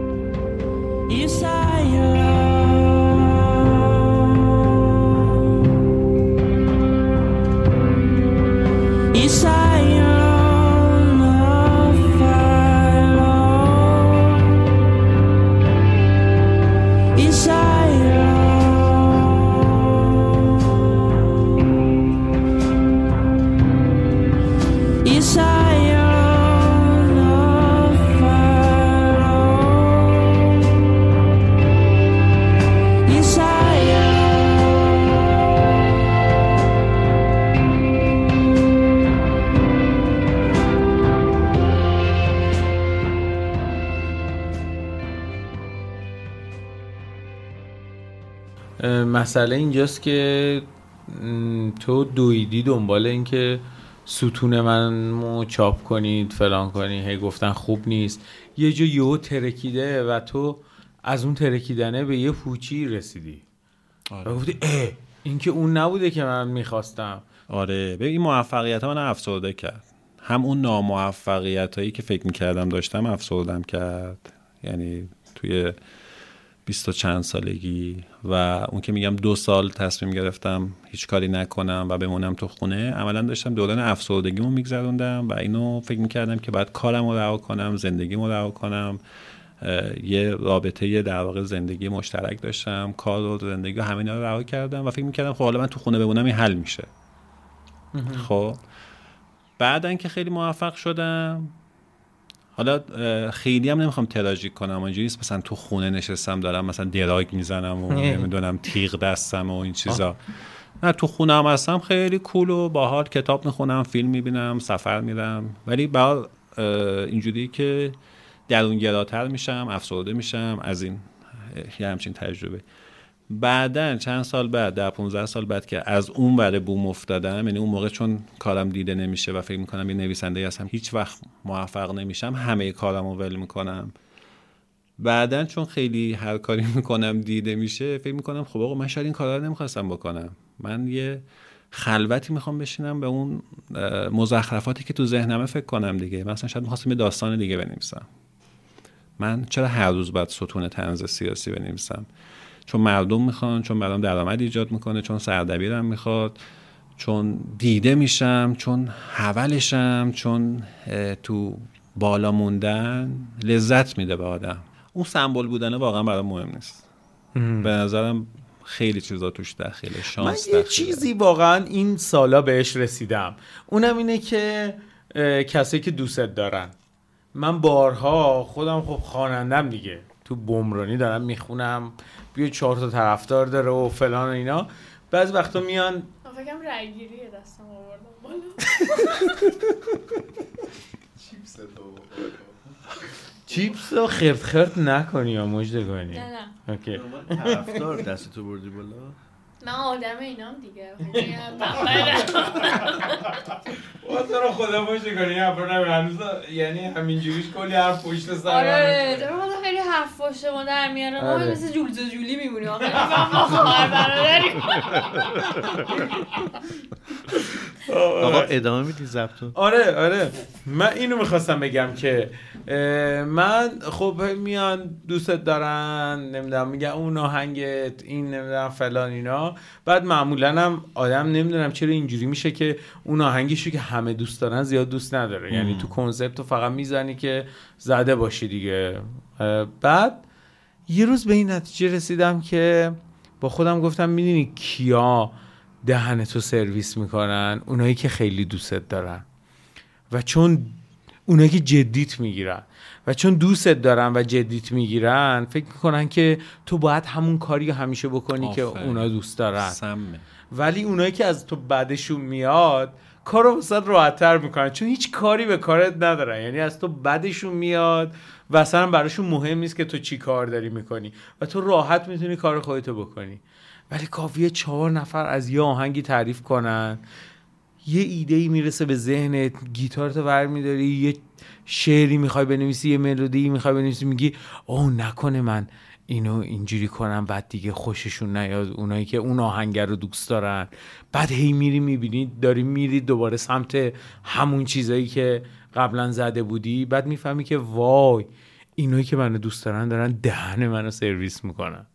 مسئله اینجاست که تو دویدی دنبال این که ستون منو چاپ کنید فلان کنی، هی گفتن خوب نیست، یه جا یهو ترکیده و تو از اون ترکیدنه به یه پوچی رسیدی. آره. و گفتی اه این که اون نبوده که من میخواستم. آره، به این موفقیت ها من افسرده کرد. هم اون ناموفقیت هایی که فکر میکردم داشتم افسردم کرد، یعنی توی بیست و چند سالگی، و اون که میگم دو سال تصمیم گرفتم هیچ کاری نکنم و بمونم تو خونه، عملا داشتم دوران افسردگیمو میگذروندم و اینو فکر میکردم که بعد کارمو رها کنم، زندگیمو رها کنم. یه رابطه در واقع زندگی مشترک داشتم، کار و زندگی و همینا رو رها کردم و فکر میکردم خب حالا من تو خونه بمونم این حل میشه. خب بعدن که خیلی موفق شدم، حالا خیلی هم نمیخوام تراژیک کنم، اونجوری نیست مثلا تو خونه نشستم دارم مثلا دراگ میزنم و نمیدونم تیغ دستم و این چیزا. نه، تو خونه هم هستم خیلی کول و باحال، کتاب میخونم، فیلم میبینم، سفر میرم، ولی بعد اینجوری که درونگراتر میشم، افسرده میشم از این یه همچین تجربه. بعدن چند سال بعد، در پانزده سال بعد که از اون ور بوم افتادم، یعنی اون موقع چون کارم دیده نمیشه و فکر میکنم یه نویسنده هستم هیچ وقت موفق نمیشم، همه کارمو ول میکنم. بعدن چون خیلی هر کاری میکنم دیده میشه، فکر میکنم خب آقا من شاید این کارا رو نمیخواستم بکنم، من یه خلوتی میخوام بشینم به اون مزخرفاتی که تو ذهنمه فکر کنم دیگه. مثلا شاید میخواستم یه داستان دیگه بنویسم. من چرا هر روز باید ستون طنز سیاسی بنویسم؟ چون مردم میخوان، چون مردم درآمد ایجاد میکنه، چون سردبیرم میخواد، چون دیده میشم، چون حولشم، چون تو بالا موندن لذت میده به آدم. اون سمبل بودنه واقعا برام مهم نیست. به نظرم خیلی چیزا توش داخله، شانس من یه چیزی واقعا این سالا بهش رسیدم، اونم اینه که کسی که دوستت دارن. من بارها خودم خب خوانندم دیگه، تو بمرانی دارم میخونم، بیا چهار تا طرفدار داره و فلان و اینا، بعضی وقتا میان فکرم رای گیریه دستم آوردم بالا. چیپس تو چیپس رو خرد خرد نکنی یا مجده کنی. نه نه اوکی. طرفدار دست تو بردی بالا؟ من آدم اینام دیگه با تو رو خدا باشه کنی افرانم هنوز یعنی همینجوریش کلی حرف پشت سر آره تو رو خدا خیلی حرف پشت ما در میاره ما مثل جولز و جولی میمونیم آخه ما خواهر برادریم. آقا ادامه میدی ضبطو؟ آره آره من اینو میخواستم بگم که من خب میان دوستت دارن نمیدونم میگن اون آهنگت این نمیدونم فلان اینا، بعد معمولا هم آدم نمیدونم چرا اینجوری میشه که اون آهنگشو که همه دوست دارن زیاد دوست نداره. ام. یعنی تو کنسپت تو فقط میزنی که زده باشی دیگه. بعد یه روز به این نتیجه رسیدم که با خودم گفتم میدونی کیا دهنتو سرویس میکنن؟ اونایی که خیلی دوستت دارن و چون اونایی که جدیت میگیرن و چون دوستت دارن و جدیت میگیرن فکر میکنن که تو باید همون کاری همیشه بکنی آفره. که اونا دوست دارن سمه. ولی اونایی که از تو بعدشون میاد کارو واسه راحت‌تر میکنن چون هیچ کاری به کارت ندارن. یعنی از تو بعدشون میاد و اصلا براشون مهم نیست که تو چی کار داری میکنی و تو راحت میتونی کار خودتو بکنی. ولی کافیه چهار نفر از یه آهنگی تعریف کنن، یه ایده‌ای میرسه به ذهنت، گیتارتو برمی‌داری، یه شعری میخوای بنویسی، یه ملودی میخوای بنویسی، میگی اوه نکنه من اینو اینجوری کنم بعد دیگه خوششون نیاد اونایی که اون آهنگ رو دوست دارن. بعد هی میری میبینی داری میری دوباره سمت همون چیزایی که قبلا زده بودی، بعد میفهمی که وای اینایی که منو دوست دارن دارن دهن منو سرویس میکنن.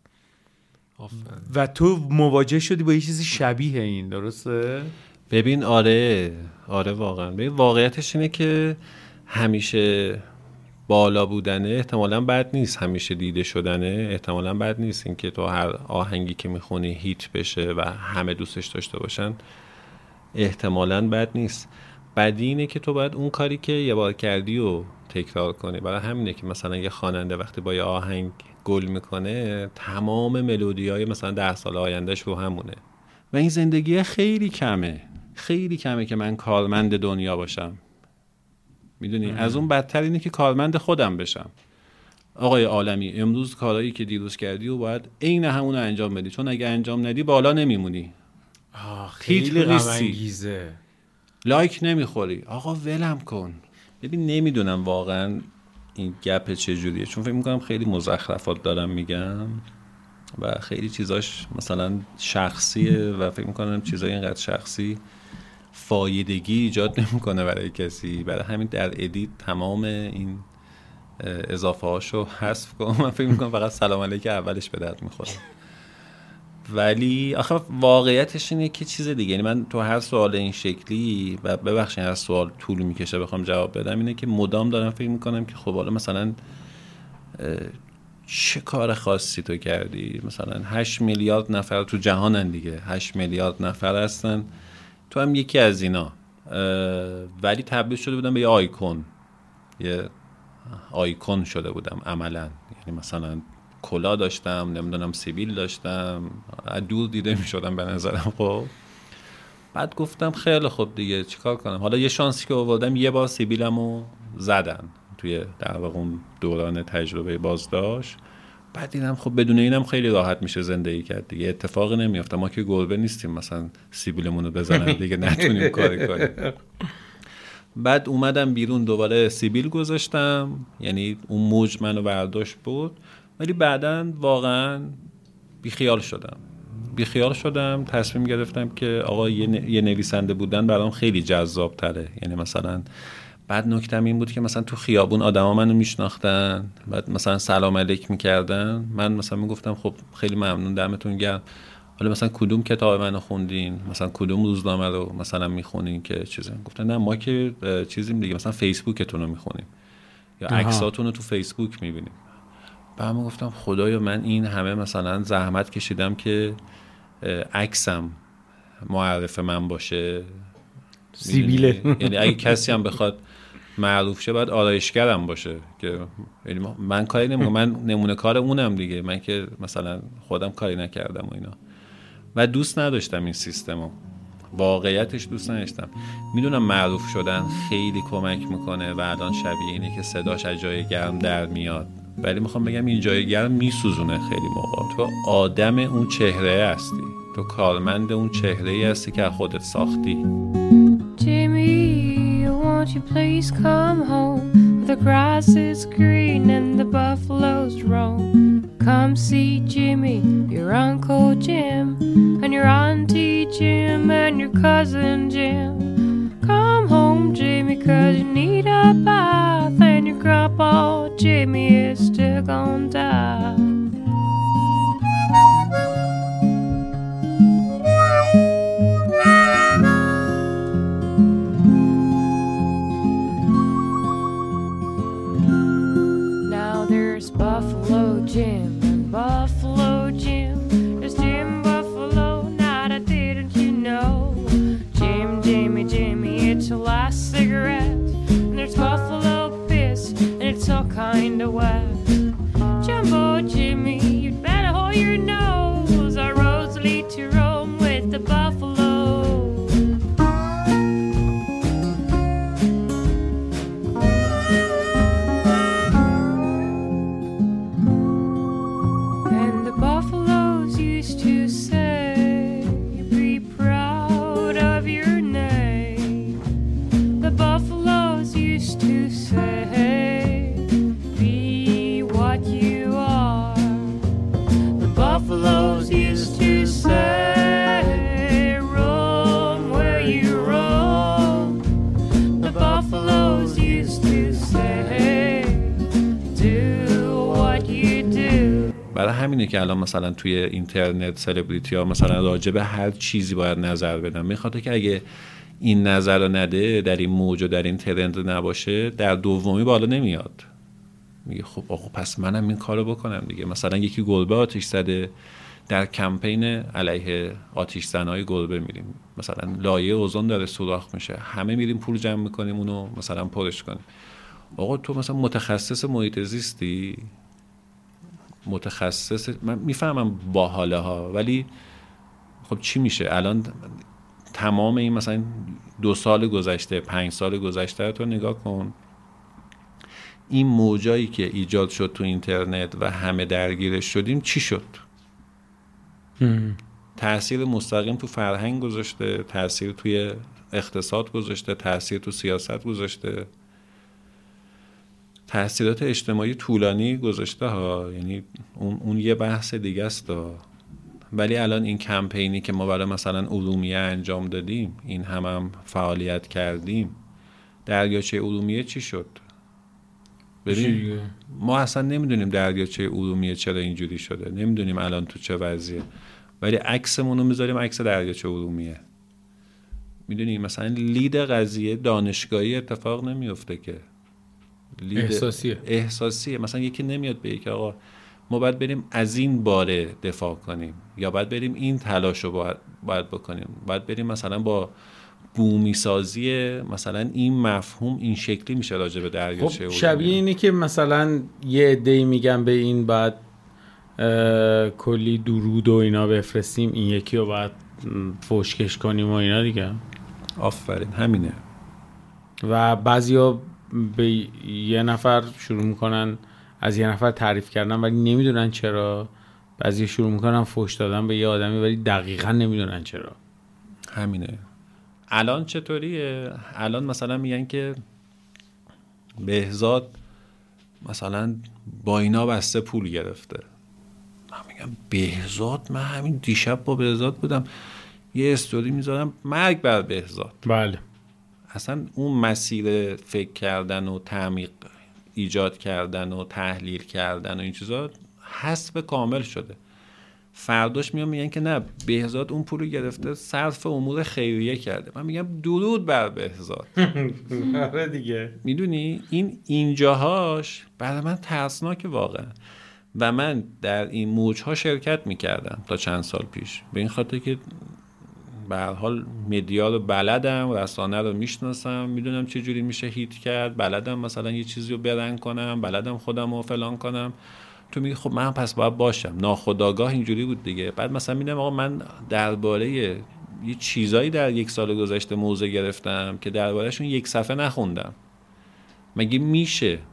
و تو مواجه شدی با یه چیزی شبیه این، درسته؟ ببین آره آره واقعا. ببین واقعیتش اینه که همیشه بالا بودنه احتمالاً بد نیست، همیشه دیده شدنه احتمالاً بد نیست. این که تو هر آهنگی که میخونی هیت بشه و همه دوستش داشته باشن احتمالاً بد نیست. بدی اینه که تو باید اون کاری که یه بار کردی و تکرار کنی. برای همینه که مثلا یه خواننده وقتی با یه آهنگ گل میکنه تمام ملودیای مثلا ده سال آیندهش رو همونه و این زندگی خیلی کمه خیلی کمه که من کارمند دنیا باشم. میدونی از اون بدتر اینه که کارمند خودم بشم. آقای عالمی امروز کارهایی که دیروز کردی و باید عین همون رو انجام بدی، چون اگه انجام ندی بالا نمیمونی. خیلی غم انگیزه. لایک نمیخوری. آقا ولم کن. ببین نمیدونم واقعا این گپ چجوریه، چون فکر میکنم خیلی مزخرفات دارم میگم و خیلی چیزاش مثلا شخصیه و فکر میکنم چیزای اینقدر شخصی فایدگی ایجاد نمیکنه برای کسی. برای همین در ادیت تمام این اضافه هاشو حذف کنم. من فکر میکنم فقط سلام علیک اولش به درد میخوره. ولی آخه واقعیتش اینه که چیز دیگه. یعنی من تو هر سوال این شکلی و ببخشید هر سوال طول میکشه بخوام جواب بدم اینه که مدام دارم فکر میکنم که خب حالا مثلا چه کار خاصی تو کردی؟ مثلا هشت میلیارد نفر تو جهانن دیگه، هشت میلیارد نفر هستن، تو هم یکی از اینا. ولی تبدیل شده بودم به یه آیکون، یه آیکون شده بودم عملا. یعنی مثلا کلا داشتم، نمیدونم سیبیل داشتم، دور دیده می شدم به نظرم. خب بعد گفتم خیلی خوب دیگه چیکار کنم. حالا یه شانسی که آوردم یه بار سیبیلمو زدن توی در واقع اون دوران تجربه بازداشت. بعد دیدم خب بدون اینم خیلی راحت میشه زندگی کرد دیگه، اتفاقی نمیافته. ما که گربه نیستیم مثلا سیبیلمون رو بزنن دیگه نتونیم کاری کنیم. بعد اومدم بیرون دوباره سیبیل گذاشتم، یعنی اون موج منو برداشت بود. ولی بعداً واقعاً بیخیال شدم بیخیال شدم تصمیم گرفتم که آقا یه, ن... یه نویسنده بودن برام خیلی جذاب تره. یعنی مثلا بعد نکتم این بود که مثلا تو خیابون آدما منو میشناختن، بعد مثلا سلام علیک میکردن، من مثلا میگفتم خب خیلی ممنون دمتون گرم، حالا مثلا کدوم کتاب منو خوندین، مثلا کدوم روزنامه رو مثلا میخونین که چیزا. گفتن نه ما که چیزیم دیگه، مثلا فیسبوکتون رو میخونیم یا عکساتون رو تو فیسبوک میبینیم. بعد من گفتم خدایا من این همه مثلا زحمت کشیدم که عکسم معرف من باشه، سیبیله. یعنی اگه کسی هم بخواد معروف شه باید آرایشگرم باشه که یعنی من کاری نمیکنم، من نمونه کار اونم دیگه، من که مثلا خودم کاری نکردم و اینا. و دوست نداشتم این سیستمو، واقعیتش دوست نداشتم. میدونم معروف شدن خیلی کمک میکنه و الان شبیه اینه که صداش از جای گرم در میاد، ولی میخوام بگم این جای گرم میسوزونه خیلی موقع. تو آدم اون چهره هستی، تو کارمند اون چهره ای هستی که خودت ساختی. Jimmy, won't you please come home? The grass is green and the buffaloes roam. Come see Jimmy, your Uncle Jim, and your Auntie Jim, and your cousin Jim. Come home, Jimmy, 'cause you need a bath, and your grandpa Jimmy is still gonna die. Buffalo Jim and Buffalo Jim. There's Jim Buffalo, now that didn't you know? Jim, Jimmy, Jimmy, it's your last cigarette. And there's Buffalo piss, and it's all kinda wet. Jumbo Jimmy, you'd better hold your nose. Our roads lead to Rome with the buffalo. برای همینه که الان مثلا توی اینترنت سلبریتی ها مثلا راجع به هر چیزی باید نظر بدن، میخواد که اگه این نظر رو نده، در این موج و در این ترند نباشه، در دومی بالا نمیاد. میگه خب آقا پس منم این کارو بکنم دیگه. مثلا یکی گلبه آتیش زده، در کمپین علیه آتیش زنای گلبه میریم، مثلا لایه اوزون داره سوراخ میشه، همه میریم پول جمع میکنیم اونو مثلا پرش کنیم. آقا تو مثلا متخصص محیط زیستی، متخصص، من میفهمم باحاله ها، ولی خب چی میشه الان؟ تمام این مثلا دو سال گذشته، پنج سال گذشته تو نگاه کن، این موجایی که ایجاد شد تو اینترنت و همه درگیرش شدیم چی شد؟ تأثیر مستقیم تو فرهنگ گذاشته، تأثیر توی اقتصاد گذاشته، تأثیر تو سیاست گذاشته، تأثیرات اجتماعی طولانی گذاشته ها. یعنی اون, اون یه بحث دیگه است. ولی الان این کمپینی که ما برای مثلا ارومیه انجام دادیم، این هم هم فعالیت کردیم، دریاچه ارومیه چی شد؟ ببین ما اصلا نمیدونیم دریاچه ارومیه چرا اینجوری شده، نمیدونیم الان تو چه وضعیه، ولی عکسمون رو میذاریم عکس دریاچه ارومیه. میدونی مثلا لید قضیه دانشگاهی اتفاق نمیفته که، احساسیه احساسیه. مثلا یکی نمیاد به یک آقا ما باید بریم از این باره دفاع کنیم، یا باید بریم این تلاش رو باید, باید بکنیم، باید بریم مثلا با بومی سازی مثلا این مفهوم این شکلی میشه راجع به دریاچه ارومیه. خب شبیه اینه که مثلا یه عده‌ای میگن به این بعد کلی درود و اینا بفرستیم، این یکی رو باید فوشکش کنیم و اینا دیگه. آفرین، همینه. و بعضیا به یه نفر شروع میکنن از یه نفر تعریف کردن ولی نمیدونن چرا، بعضی شروع میکنن فوش دادن به یه آدمی ولی دقیقا نمیدونن چرا. همینه. الان چطوریه؟ الان مثلا میگن که بهزاد مثلا با اینا بسته پول گرفته. من میگم بهزاد، من همین دیشب با بهزاد بودم یه استوری میذارم مرگ بر بهزاد. بله. اصلا اون مسیر فکر کردن و تعمیق ایجاد کردن و تحلیل کردن و این چیزا حسب کامل شده. فرداش میان میگن که نه بهزاد اون پولو گرفته صرف امور خیریه کرده. من میگم درود بر بهزاد. آره دیگه. میدونی این اینجاهاش برای من ترسناکه واقعا. و من در این موجها شرکت میکردم تا چند سال پیش، به این خاطر که به هر حال مدیا رو بلدم، رسانه رو میشناسم، میدونم چه جوری میشه هیت کرد، بلدم مثلا یه چیزی رو برنگ کنم، بلدم خودم رو فلان کنم. تو میگی خب من پس باید باشم. ناخودآگاه اینجوری بود دیگه. بعد مثلا میدم آقا من درباره یه چیزایی در یک سال گذشته موضع گرفتم که دربارهشون یک صفحه نخوندم. مگه میشه؟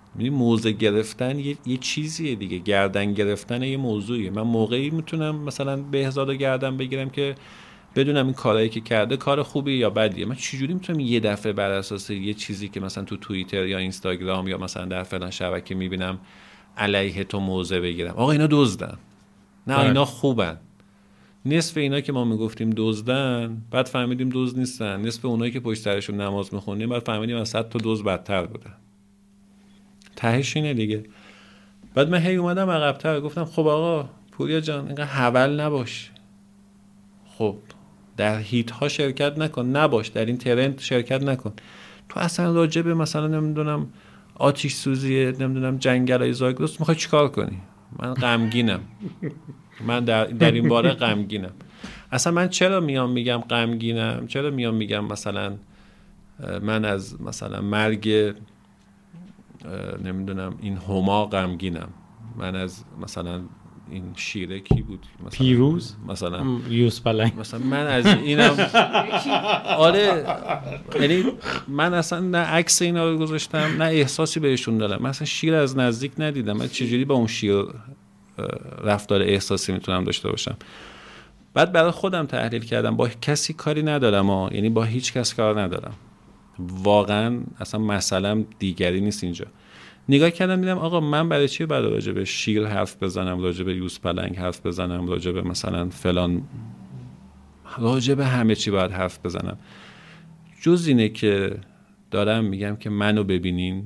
یعنی موضع گرفتن یه, یه چیزیه دیگه، گردن گرفتن یه موضوعیه. من موقعی میتونم مثلا بهزاد گردن بگیرم که بدونم این کارهایی که کرده کار خوبی یا بدیه. من چجوری میتونم یه دفعه بر اساس یه چیزی که مثلا تو توییتر یا اینستاگرام یا مثلا در فلان شبکه میبینم علیه تو موضع بگیرم؟ آقا اینا دزدن، نه بله. اینا خوبن. نصف اینا که ما میگفتیم دزدن بعد فهمیدیم دزد نیستن، نصف اونایی که پشت سرشون نماز میخونیم بعد فهمیدیم از صد تا دزد بدتر بودن. تهش اینه دیگه. بعد من هی اومدم عقب‌تر گفتم خب آقا پوریا جان اینقدر حول نباش، خب در هیت ها شرکت نکن، نباش در این ترند شرکت نکن، تو اصلا راجع به مثلا نمیدونم آتش سوزی نمیدونم جنگلای زاگرس میخوای چیکار کنی؟ من غمگینم، من در, در این باره غمگینم. اصلا من چرا میام میگم غمگینم؟ چرا میام میگم مثلا من از مثلا مرگ نمیدونم این هما غمگینم، من از مثلا این شیره کی بود مثلا پیروز مثلا یوسف پلنگ، مثلا من از اینم آره، یعنی من اصلا نه عکس اینا رو گذاشتم نه احساسی بهشون دارم. من اصلا شیر از نزدیک ندیدم، من چجوری با اون شیر رفتار احساسی میتونم داشته باشم؟ بعد برای خودم تحلیل کردم، با کسی کاری ندارم ها، یعنی با هیچ کس کار ندارم، واقعا اصلا مسئله‌ام دیگری نیست. اینجا نگاه کردم دیدم آقا من برای چی باید راجع به شیر حرف بزنم، راجع به یوسف پلنگ حرف بزنم، راجع به مثلا فلان، راجع به همه چی باید حرف بزنم، جز اینه که دارم میگم که منو ببینین،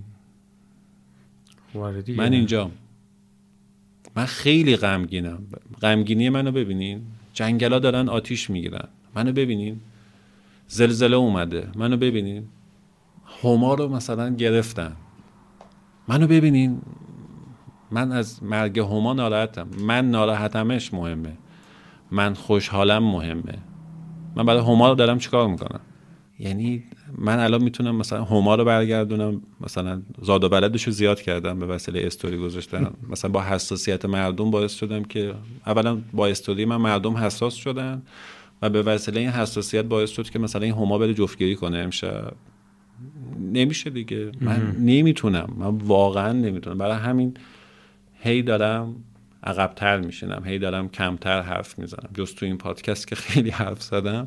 من اینجام، من خیلی غمگینم، غمگینی منو ببینین، جنگلا دارن آتیش میگیرن منو ببینین، زلزله اومده منو ببینین، هما رو مثلا گرفتن منو ببینین، من از مرگ هما ناراحتم، من ناراحتمش مهمه، من خوشحالم مهمه، من برای هما رو دارم چیکار میکنم؟ یعنی من الان میتونم مثلا هما رو برگردونم، مثلا زاد و بلدشو زیاد کردم به وسیله استوری گذاشتن، مثلا با حساسیت مردم باعث شدم که اولا با استوری من مردم حساس شدن و به وسیله این حساسیت باعث شد که مثلا این هما بره جفتگیری کنه امشب. نمیشه دیگه، من نمیتونم، من واقعا نمیتونم، برای همین هی دارم عقب‌تر میشینم، هی دارم کمتر حرف میزنم، جز تو این پادکست که خیلی حرف زدم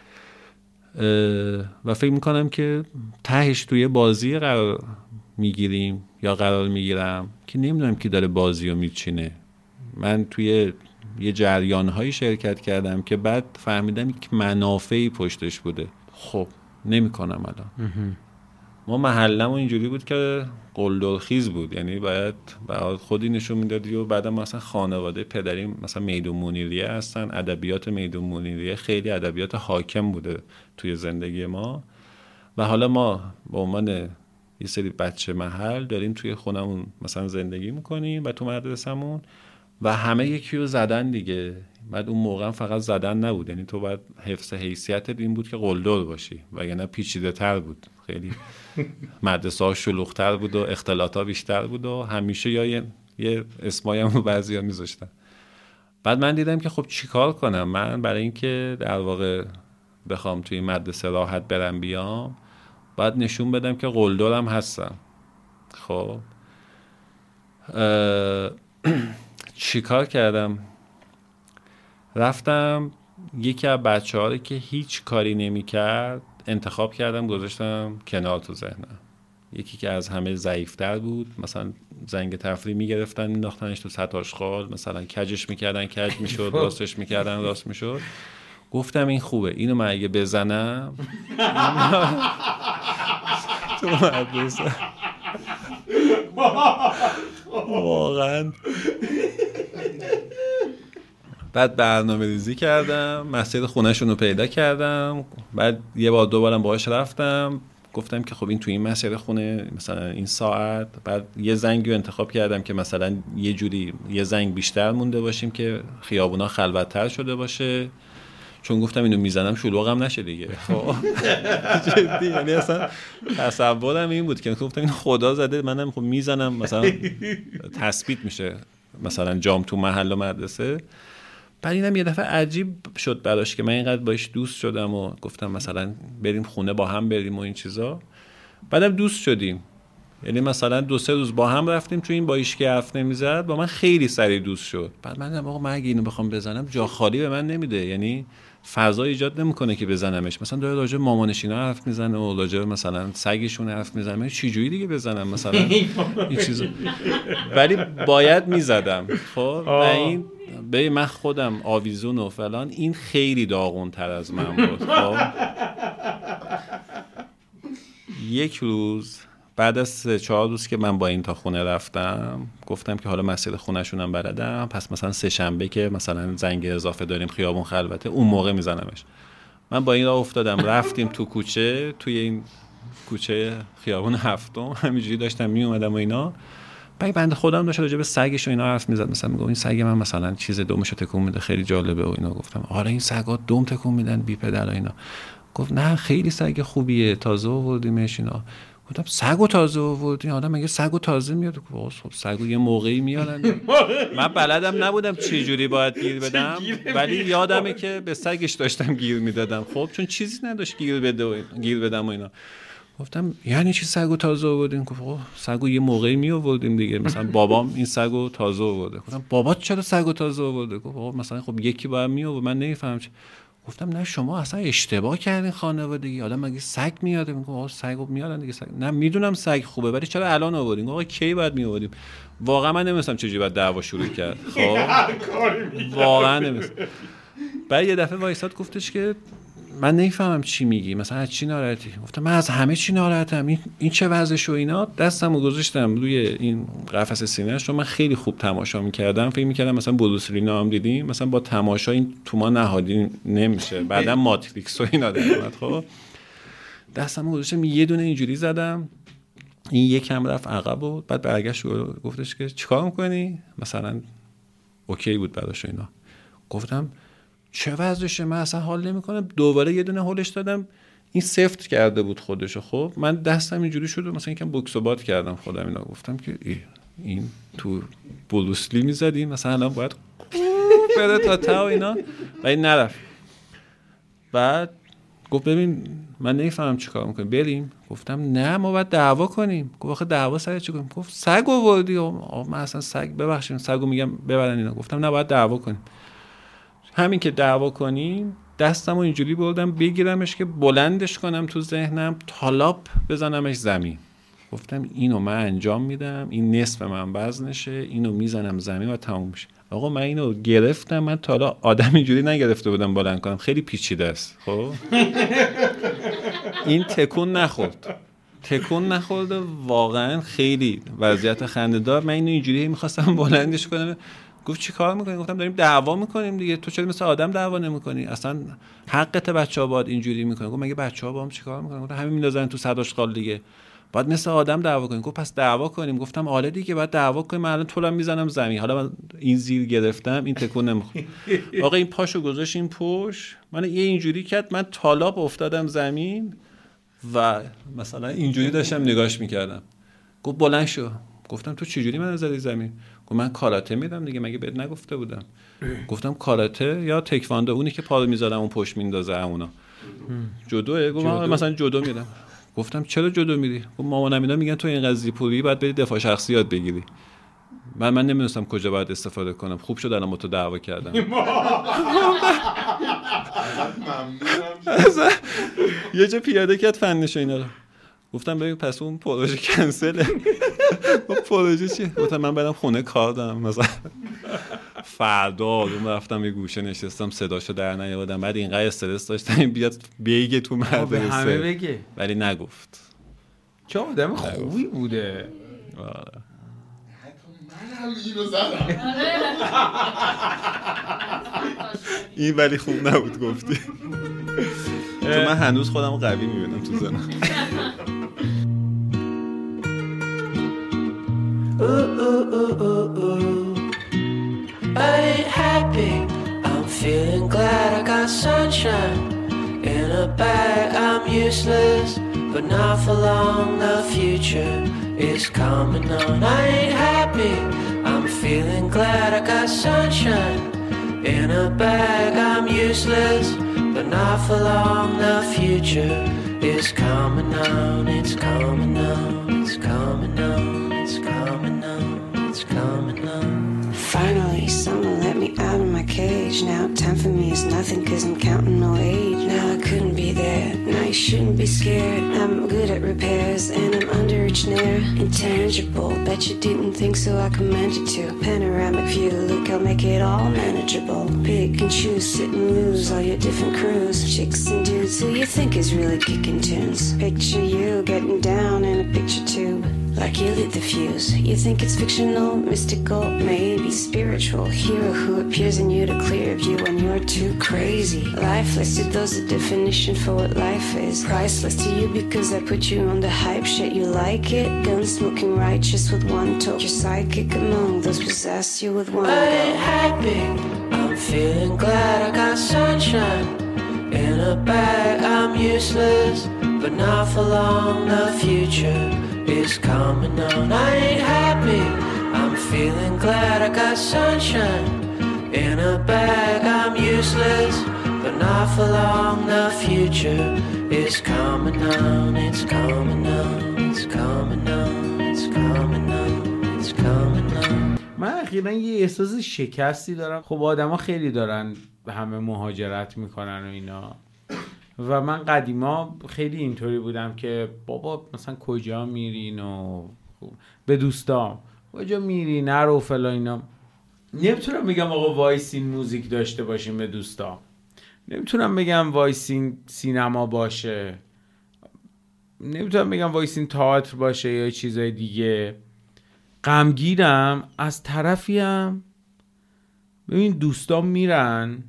و فکر میکنم که تهش توی بازی قرار میگیریم یا قرار میگیرم که نمیدونم کی داره بازی رو میچینه. من توی یه جریانهایی شرکت کردم که بعد فهمیدم که منافعی پشتش بوده. خب نمیکنم الان. ما محلمون اینجوری بود که قلدرخیز بود، یعنی باید باید خودی نشون میدادی و بعدم مثلا خانواده پدریم مثلا میدون منیریه هستن، ادبیات میدون منیریه خیلی ادبیات حاکم بوده توی زندگی ما و حالا ما به عنوان یه سری بچه محل داریم توی خونمون مثلا زندگی میکنیم و تو مدرسمون و همه یکی رو زدن دیگه. بعد اون موقع فقط زدن نبود، یعنی تو باید حفظ حیثیت این بود که قلدر باشی وگرنه پیچیده تر بود، خیلی مدرسه ها شلوغ تر بود و اختلاط ها بیشتر بود و همیشه یا یه, یه اسمایی هم بعضی ها میذاشتن. بعد من دیدم که خب چیکار کنم من برای اینکه در واقع بخوام توی مدرسه راحت برم بیام باید نشون بدم که قلدرم هستم. خب چیکار کردم؟ رفتم یکی از بچه ها که هیچ کاری نمی کرد انتخاب کردم گذاشتم کنار تو ذهنم. یکی که از همه ضعیفتر بود، مثلا زنگ تفریح می گرفتن مینداختنش تو سطح آشغال، مثلا کجش میکردن کج میشد، راستش میکردن راست میشد. گفتم این خوبه، اینو من اگه بزنم تو مدرسه واقعا. بعد برنامه ریزی کردم، مسیر خونه‌شون رو پیدا کردم، بعد یه بار دوبارم باهاش رفتم گفتم که خب این تو این مسیر خونه مثلا این ساعت، بعد یه زنگی رو انتخاب کردم که مثلا یه جوری یه زنگ بیشتر مونده باشیم که خیابونا خلوت‌تر شده باشه، چون گفتم اینو میزنم شلوغم نشه دیگه. خب جدی یعنی اصلا تصورم این بود که گفتم این خدا زده منم خب میزنم مثلا تثبیت میشه مثلا جام تو محل و مدرسه. بعد اینم یه دفعه عجیب شد براش که من اینقدر باش دوست شدم و گفتم مثلا بریم خونه با هم بریم و این چیزا. بعدم دوست شدیم یعنی مثلا دو سه روز با هم رفتیم تو این با هیچ کی حرف نمیزد، با من خیلی سریع دوست شد. بعد من دیدم آقا من اگه اینو بخوام بزنم جا خالی به من نمیده، یعنی فضا ایجاد نمیکنه که بزنمش. مثلا داره راجع به مامانش اینا حرف میزنه و راجع به مثلا سگشون حرف میزنه، من چه جوری دیگه بزنم مثلا این چیزا، ولی باید میزدم. خب و این به من خودم آویزون و فلان، این خیلی داغون تر از من بود. خب یک روز بعد از سه چهار روز که من با این تا خونه رفتم، گفتم که حالا مسئله خونه‌شونم بلدم، پس مثلا سه شنبه که مثلا زنگ اضافه داریم خیابون خلوته، اون موقع میزنمش. من با این راه افتادم، رفتیم تو کوچه، توی این کوچه خیابون هفتم همینجوری داشتم می اومدم و اینا. بعد بنده خودم داشت راجع به سگش و اینا حرف میزد، مثلا میگم این سگ من مثلا چیز دومشو تکون میده خیلی جالبه و اینا. گفتم آره این سگا دوم تکون میدن بی پدر و اینا. گفت نه خیلی سگ خوبیه، تازه آوردیمش اینا. گفتم سگو تازه آوردین؟ آدم مگه سگو تازه میاد؟ خب سگو یه موقعی میارن. من بلدم نبودم چه جوری باید گیر بدم، ولی یادمه که به سگش داشتم گیر میدادم. خب چون چیزی نداشت گیر بده و گیر بدم و اینا. گفتم یعنی چی سگو تازه آوردین؟ گفت خب سگو یه موقعی می آوردیم دیگه، مثلا بابام این سگو تازه آورده. گفتم بابات چرا سگو تازه آورده؟ گفت خب مثلا خب یکی باید می آورد، من نمیفهمم. گفتم نه شما اصلا اشتباه کردین خانوادگی، آدم مگه سگ میاده؟ میگه آقا سگو میارن دیگه. سگ نه میدونم سگ خوبه ولی چرا الان آوردین؟ آقا کی بعد میآوردیم؟ واقعا من نمی‌دونم چه جوری بعد دعوا شروع کرد. خب واقعا نمی‌دونم. بعد یه دفعه وایساد گفتش که من نمیفهمم چی میگی، مثلا از چی ناراحتی؟ گفتم من از همه چی ناراحتم، این این چه وضعش و اینا. دستمو گذاشتم روی این قفس سینه‌اش، چون من خیلی خوب تماشا میکردم، فکر میکردم مثلا بروس لی نام دیدیم، مثلا با تماشا این تو ما نهادی نمیشه، بعدم ماتریکس و اینا در اومد. خب دستمو گذاشتم یه دونه اینجوری زدم، این یکم رفت عقب و بعد برگشت و گفتش که چیکار میکنی؟ مثلا اوکی بود براش اینا. گفتم چه وضعشه؟ من اصلا حال نمیکنم. دوباره یه دونه هولش دادم، این سفت کرده بود خودشو. خب من دستم اینجوری شد مثلا یکم بوکس و باد کردم خودم اینا. گفتم که این تو بروسلی میزدیم مثلا الان باید بره تا تا اینا و این نرفت. بعد گفت ببین من نمیفهمم چیکار میکنیم، بریم؟ گفتم نه ما باید دعوا کنیم. گفت آخه دعوا سر چی کنیم؟ گفت سگ آوردی. من اصلا سگ ببخشید سگو میگم ببرن اینا. گفتم نه باید دعوا کنیم. همین که دعوا کنیم دستمو اینجوری بردم بگیرمش که بلندش کنم تو ذهنم، تالاپ بزنمش زمین. گفتم اینو من انجام میدم، این نصف من وزنشه، اینو میزنم زمین و تموم میشه. آقا من اینو گرفتم، من تا حالا آدم اینجوری نگرفته بودم بلند کنم، خیلی پیچیده است. خب این تکون نخورد تکون نخورد واقعا خیلی وضعیت خنده‌دار. من اینو اینجوری می‌خواستم بلندش کنم. گفت چی کار میکنی؟ گفتم داریم دعوا میکنیم دیگه، تو چرا مثل آدم دعوا نمیکنی؟ اصلا حقت بچه‌ها باید اینجوری میکنن. گفت مگه بچه‌ها با هم چیکار میکنن؟ گفتم همین میندازن تو صد آشغال دیگه، باید مثل آدم دعوا کنیم. گفت پس دعوا کنیم. گفتم آره دیگه باید دعوا کنیم، من الان طولم میزنم زمین، حالا من این زیر گرفتم این تکون نمیخوره. آقا این پاشو گذاشت این پشت، من یه اینجوری کرد، من تالاپ افتادم زمین و مثلا اینجوری داشتم نگاش میکردم. گفت بلند شو. گفتم تو چجوری من زدی زمین؟ گفت من کاراته میدم دیگه، مگه بهت نگفته بودم؟ گفتم کاراته یا تکواندو؟ اونی که پا میذارم اون پشت میندازه همونا. جودوه؟ گفت من مثلا جودو میدم. گفتم چرا جودو میدی؟ گفت مامانم اینا میگن تو این قضیه پولی باید بری دفاع شخصی یاد بگیری. من من نمیدونستم کجا باید استفاده کنم. خوب شد الان با تو دعوا کردم. یه جا پیاده کرد فنش اینا رو. گفتم ببین پس اون پروژه کنسله. گفت پروژه چی؟ گفتم من برم خونه کار دارم. مثلا فردا اون رفتم یه گوشه نشستم صداشو در نیاوردم، بعد اینقدر استرس داشتم بیاد بگه تو مدرسه همه بگه، ولی نگفت. چه آدم خوبی بوده. آره منم اینو زدم. این ولی خوب نبود گفتی. تو من هنوز خودم قوی میبینم تو زنم. Ooh, ooh, ooh, ooh, ooh. I ain't happy, I'm feeling glad I got sunshine in a bag. I'm useless, but not for long. The future is coming on. I ain't happy, I'm feeling glad I got sunshine in a bag. I'm useless, but not for long. The future is coming on, it's coming on, it's coming on, it's coming on, it's coming on. Finally, someone let me out of my cage. Now time for me is nothing cause I'm counting no age. Now I couldn't be there, now you shouldn't be scared. I'm good at repairs and I'm under each near. Intangible, bet you didn't think so, I commend you to. Panoramic view, look I'll make it all manageable. Pick and choose, sit and lose all your different crews. Chicks and dudes who you think is really kicking tunes. Picture you getting down in a picture tube, like you lit the fuse. You think it's fictional, mystical, maybe spiritual. Hero who appears in you to clear view when you're too crazy. Lifeless to those, the definition for what life is. Priceless to you because I put you on the hype shit. You like it? Gun smoking righteous with one talk. Your sidekick among those possess you with one go. I ain't happy, I'm feeling glad I got sunshine in a bag. I'm useless, but not for long. The future is coming on. I ain't happy, I'm feeling glad I got sunshine in a bag. I'm useless, but not for long. The future is coming on, it's coming on, it's coming on, it's coming on, it's coming on. من اخیراً یه احساس شکستی دارم. خب آدم ها خیلی دارن همه مهاجرت میکنن و اینا، و من قدیما خیلی اینطوری بودم که بابا مثلا کجا میرین و به دوستام کجا میری نرو فلا اینا. نمیتونم بگم آقا وایسین موزیک داشته باشیم به دوستام، نمیتونم بگم وایسین سینما باشه، نمیتونم بگم وایسین تئاتر باشه یا چیزای دیگه. غمگینم از طرفیم. ببین دوستام میرن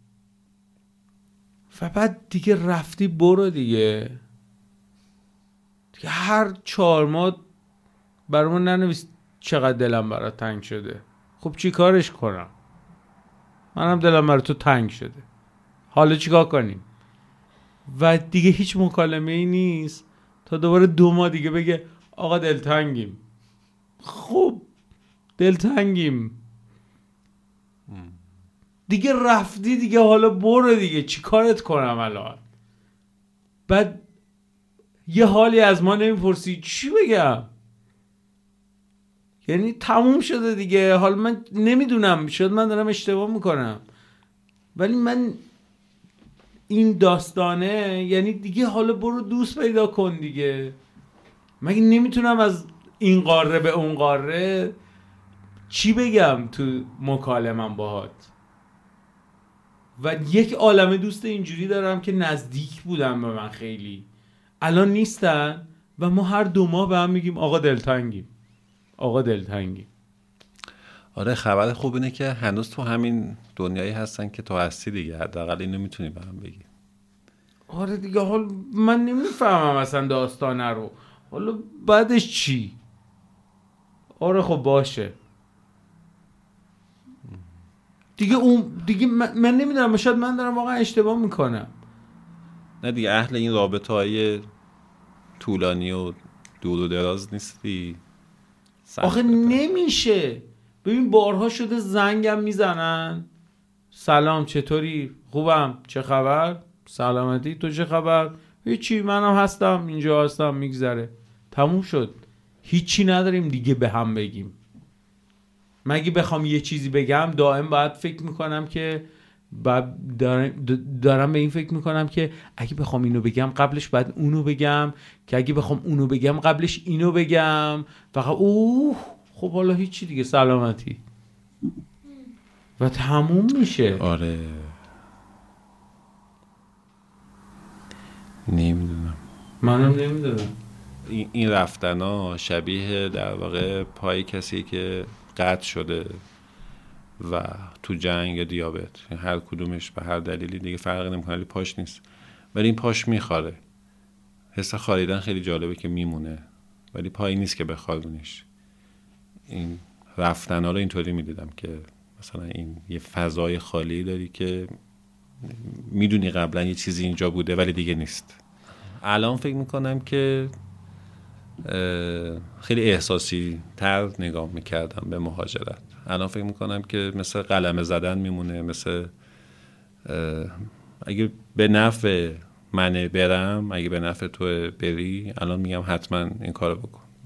و بعد دیگه رفتی برو دیگه دیگه هر چهار ماه برامون ننویس چقدر دلم برات تنگ شده. خب چی کارش کنم؟ منم دلم برای تو تنگ شده، حالا چیکار کنیم؟ و دیگه هیچ مکالمه ای نیست تا دوباره دو ماه دیگه بگه آقا دلتنگیم. خب دلتنگیم دیگه، رفتی دیگه، حالا برو دیگه، چی کارت کنم الان؟ بعد یه حالی از ما نمیپرسی چی بگم؟ یعنی تموم شده دیگه. حالا من نمیدونم، شاید من دارم اشتباه میکنم، ولی من این داستانه یعنی دیگه حالا برو دوست پیدا کن دیگه. مگه نمیتونم از این قاره به اون قاره چی بگم تو مکالمم باهات؟ و یک عالمه دوست اینجوری دارم که نزدیک بودن به من خیلی، الان نیستن و ما هر دو ماه به هم میگیم آقا دلتنگیم، آقا دلتنگیم. آره خبر خوب اینه که هنوز تو همین دنیایی هستن که تو هستی دیگه، حداقل اینو میتونی به هم بگی. آره دیگه. حال من نمیفهمم اصلا داستانه رو، حالا بعدش چی؟ آره خب باشه دیگه. اون دیگه من, من نمیدونم، شاید من دارم واقعا اشتباه میکنم. نه دیگه اهل این رابطه های طولانی و دور و دراز نیستی. آخه نمیشه. ببین بارها شده زنگم میزنن، سلام چطوری؟ خوبم، چه خبر؟ سلامتی، تو چه خبر؟ هیچی، منم هستم اینجا هستم، میگذره، تموم شد. هیچی نداریم دیگه به هم بگیم. مگه بخوام یه چیزی بگم دائم باید فکر میکنم که دارم, دارم به این فکر میکنم که اگه بخوام اینو بگم قبلش باید اونو بگم، که اگه بخوام اونو بگم قبلش اینو بگم. فقط اوه خب حالا هیچی دیگه، سلامتی و تموم میشه. آره نمیدونم، منم نمیدونم. این رفتن ها شبیه در واقع پای کسی که قطع شده و تو جنگ یا دیابت، هر کدومش به هر دلیلی دیگه فرق نمیکنه، ولی پاش نیست، ولی این پاش میخاره. حس خاریدن خیلی جالبه که میمونه، ولی پایی نیست که بخارونش. این رفتن ها رو اینطوری میدیدم که مثلا این یه فضای خالی داری که میدونی قبلا یه چیزی اینجا بوده ولی دیگه نیست. الان فکر میکنم که خیلی احساسی تر نگاه میکردم به مهاجرت. الان فکر میکنم که مثل قلمه زدن میمونه، مثل اگه به نفع منه برم، اگه به نفع تو بری، الان میگم حتما این کارو بکن.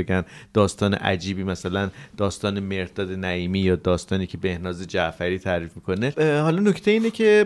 بگن داستان عجیبی، مثلا داستان مهرداد نعیمی یا داستانی که بهناز جعفری تعریف میکنه. حالا نکته اینه که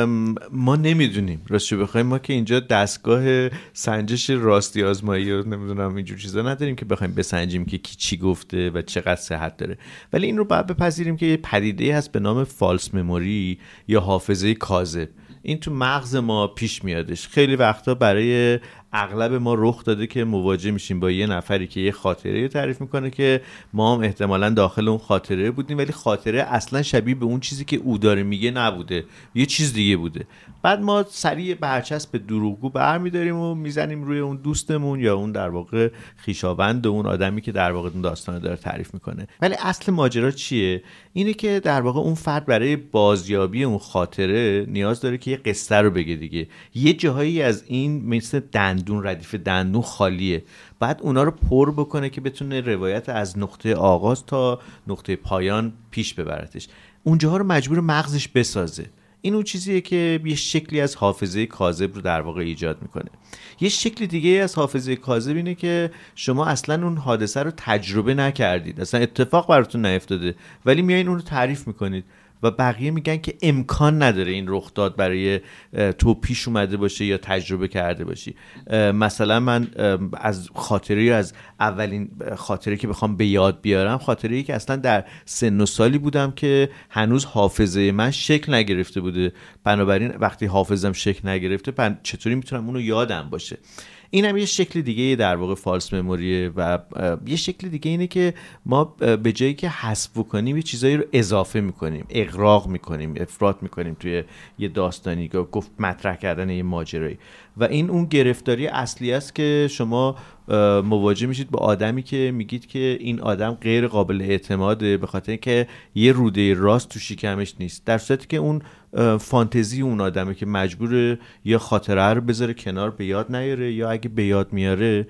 ما نمیدونیم راستش بخوایم، ما که اینجا دستگاه سنجش راستی آزمایی و نمیدونم اینجور چیزا نداریم که بخوایم بسنجیم که کی چی گفته و چقدر صحت داره، ولی این رو باید بپذیریم که یه پدیده هست به نام فالس مموری یا حافظه کاذب. این تو مغز ما پیش میادش. خیلی وقتا برای اغلب ما رخ داده که مواجه میشیم با یه نفری که یه خاطره رو تعریف میکنه که ما هم احتمالاً داخل اون خاطره بودیم، ولی خاطره اصلا شبیه به اون چیزی که او داره میگه نبوده، یه چیز دیگه بوده. بعد ما سریع برچسب به دروغگو برمیداریم و میزنیم روی اون دوستمون یا اون در واقع خویشاوند اون آدمی که در واقع اون داستان داره تعریف میکنه. ولی اصل ماجرا چیه؟ اینه که در واقع اون فرد برای بازیابی اون خاطره نیاز داره که یه قصه رو بگه دیگه. یه جاهایی از این مثل دندون، ردیف دندون خالیه، بعد اونا رو پر بکنه که بتونه روایت از نقطه آغاز تا نقطه پایان پیش ببرتش. اونجاها رو مجبور مغزش بسازه. این اون چیزیه که یه شکلی از حافظه کاذب رو در واقع ایجاد میکنه. یه شکل دیگه از حافظه کاذب اینه که شما اصلا اون حادثه رو تجربه نکردید، اصلا اتفاق براتون نیفتاده، ولی میایین اون رو تعریف میکنید و بقیه میگن که امکان نداره این رخ داد برای تو پیش اومده باشه یا تجربه کرده باشی. مثلا من از خاطره از اولین خاطره که بخوام به یاد بیارم، خاطره‌ای که اصلا در سن و سالی بودم که هنوز حافظه من شکل نگرفته بوده، بنابراین وقتی حافظم شکل نگرفته چطوری میتونم اونو یادم باشه. این هم یه شکل دیگه در واقع فالس مموریه. و یه شکل دیگه اینه که ما به جایی که حذف کنیم یه چیزایی رو اضافه میکنیم، اغراق میکنیم، افراط میکنیم توی یه داستانی که گفت مطرح کردن یه ماجرایی. و این اون گرفتاری اصلی است که شما مواجه میشید با آدمی که میگید که این آدم غیر قابل اعتماده به خاطر اینکه یه روده راست تو شکمش نیست، در صورتی که اون فانتزی اون آدمه که مجبوره یا خاطره رو بذاره کنار به یاد نیاره، یا اگه به یاد میاره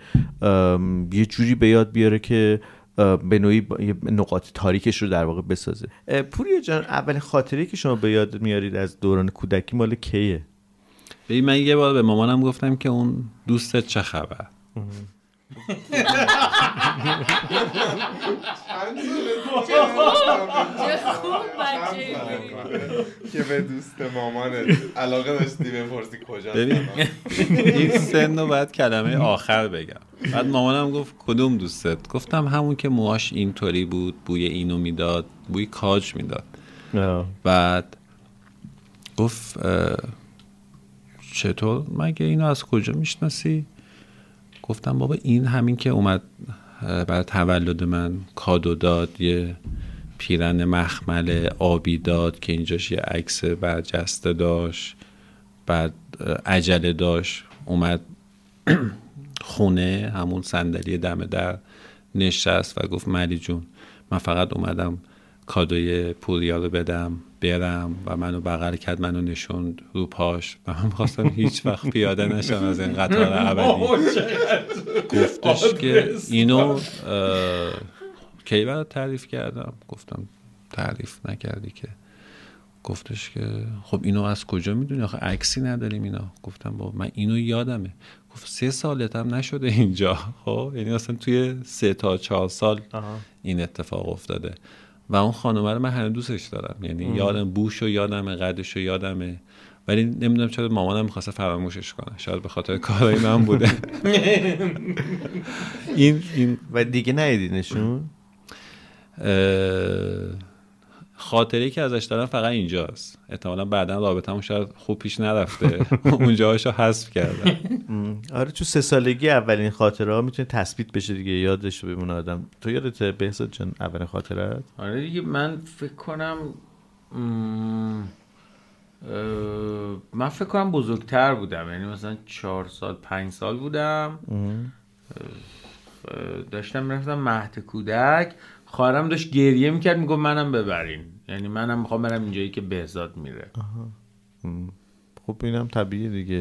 یه جوری به یاد بیاره که به نوعی نقاط تاریکش رو در واقع بسازه. پوریا جان، اولین خاطره‌ای که شما به یاد میارید از دوران کودکی مال کیه؟ ببین من یه بار به مامانم گفتم که اون دوستت چه خبر؟ که به دوست مامانت علاقه داشتی بپرسی کجا. ببین این سن رو باید کلمه آخر بگم. بعد مامانم گفت کدوم دوستت؟ گفتم همون که موهاش اینطوری بود، بوی اینو میداد، بوی کاج میداد. بعد گفت چطور؟ مگه اینو از کجا میشناسی؟ گفتم بابا این همین که اومد برای تولد من کادو داد، یه پیرن مخمل آبی داد که اینجاش یه عکس برجسته داشت، بعد عجله داشت، اومد خونه همون صندلی دم در نشست و گفت ملی جون من فقط اومدم کادوی پوریا رو بدم برم، و منو بغل کرد، منو نشوند رو پاش و من خواستم هیچ وقت پیاده نشم از این قطار ابدی. گفتش که اینو کی برات تعریف کردم؟ گفتم تعریف نکردی که. گفتش که خب اینو از کجا میدونی؟ آخه عکسی نداریم اینا. گفتم با من اینو یادمه. گفت سه سالت هم نشده اینجا. خب یعنی اصلا توی سه تا چهار سال آها. این اتفاق افتاده و اون خانومه رو من هنوز دوستش دارم، یعنی ام. یادم بوشو یادمه، قدشو یادمه، ولی نمیدونم چرا مامانم می‌خواسته فراموشش کنه، شاید به خاطر کارهای من بوده. این این و دیگه ندیدینشون؟ خاطره‌ای که ازش دارم فقط اینجاست. احتمالاً بعداً رابطه‌مون شاید خوب پیش نرفته، اونجاهاشو حذف کردم. آره تو سه سالگی اولین خاطره ها میتونه تثبیت بشه دیگه، یادش بمونه آدم. تو یادته بهزاد جان اولین خاطره‌ات؟ آره دیگه من فکر کنم م... من فکر کنم بزرگتر بودم، یعنی مثلا چهار سال پنج سال بودم. داشتم میرفتم مهد کودک، خواهرم داشت گریه میکرد میگفت منم ببرین، یعنی منم میخوام برم اینجایی که بهزاد میره. خب اینم طبیعیه دیگه.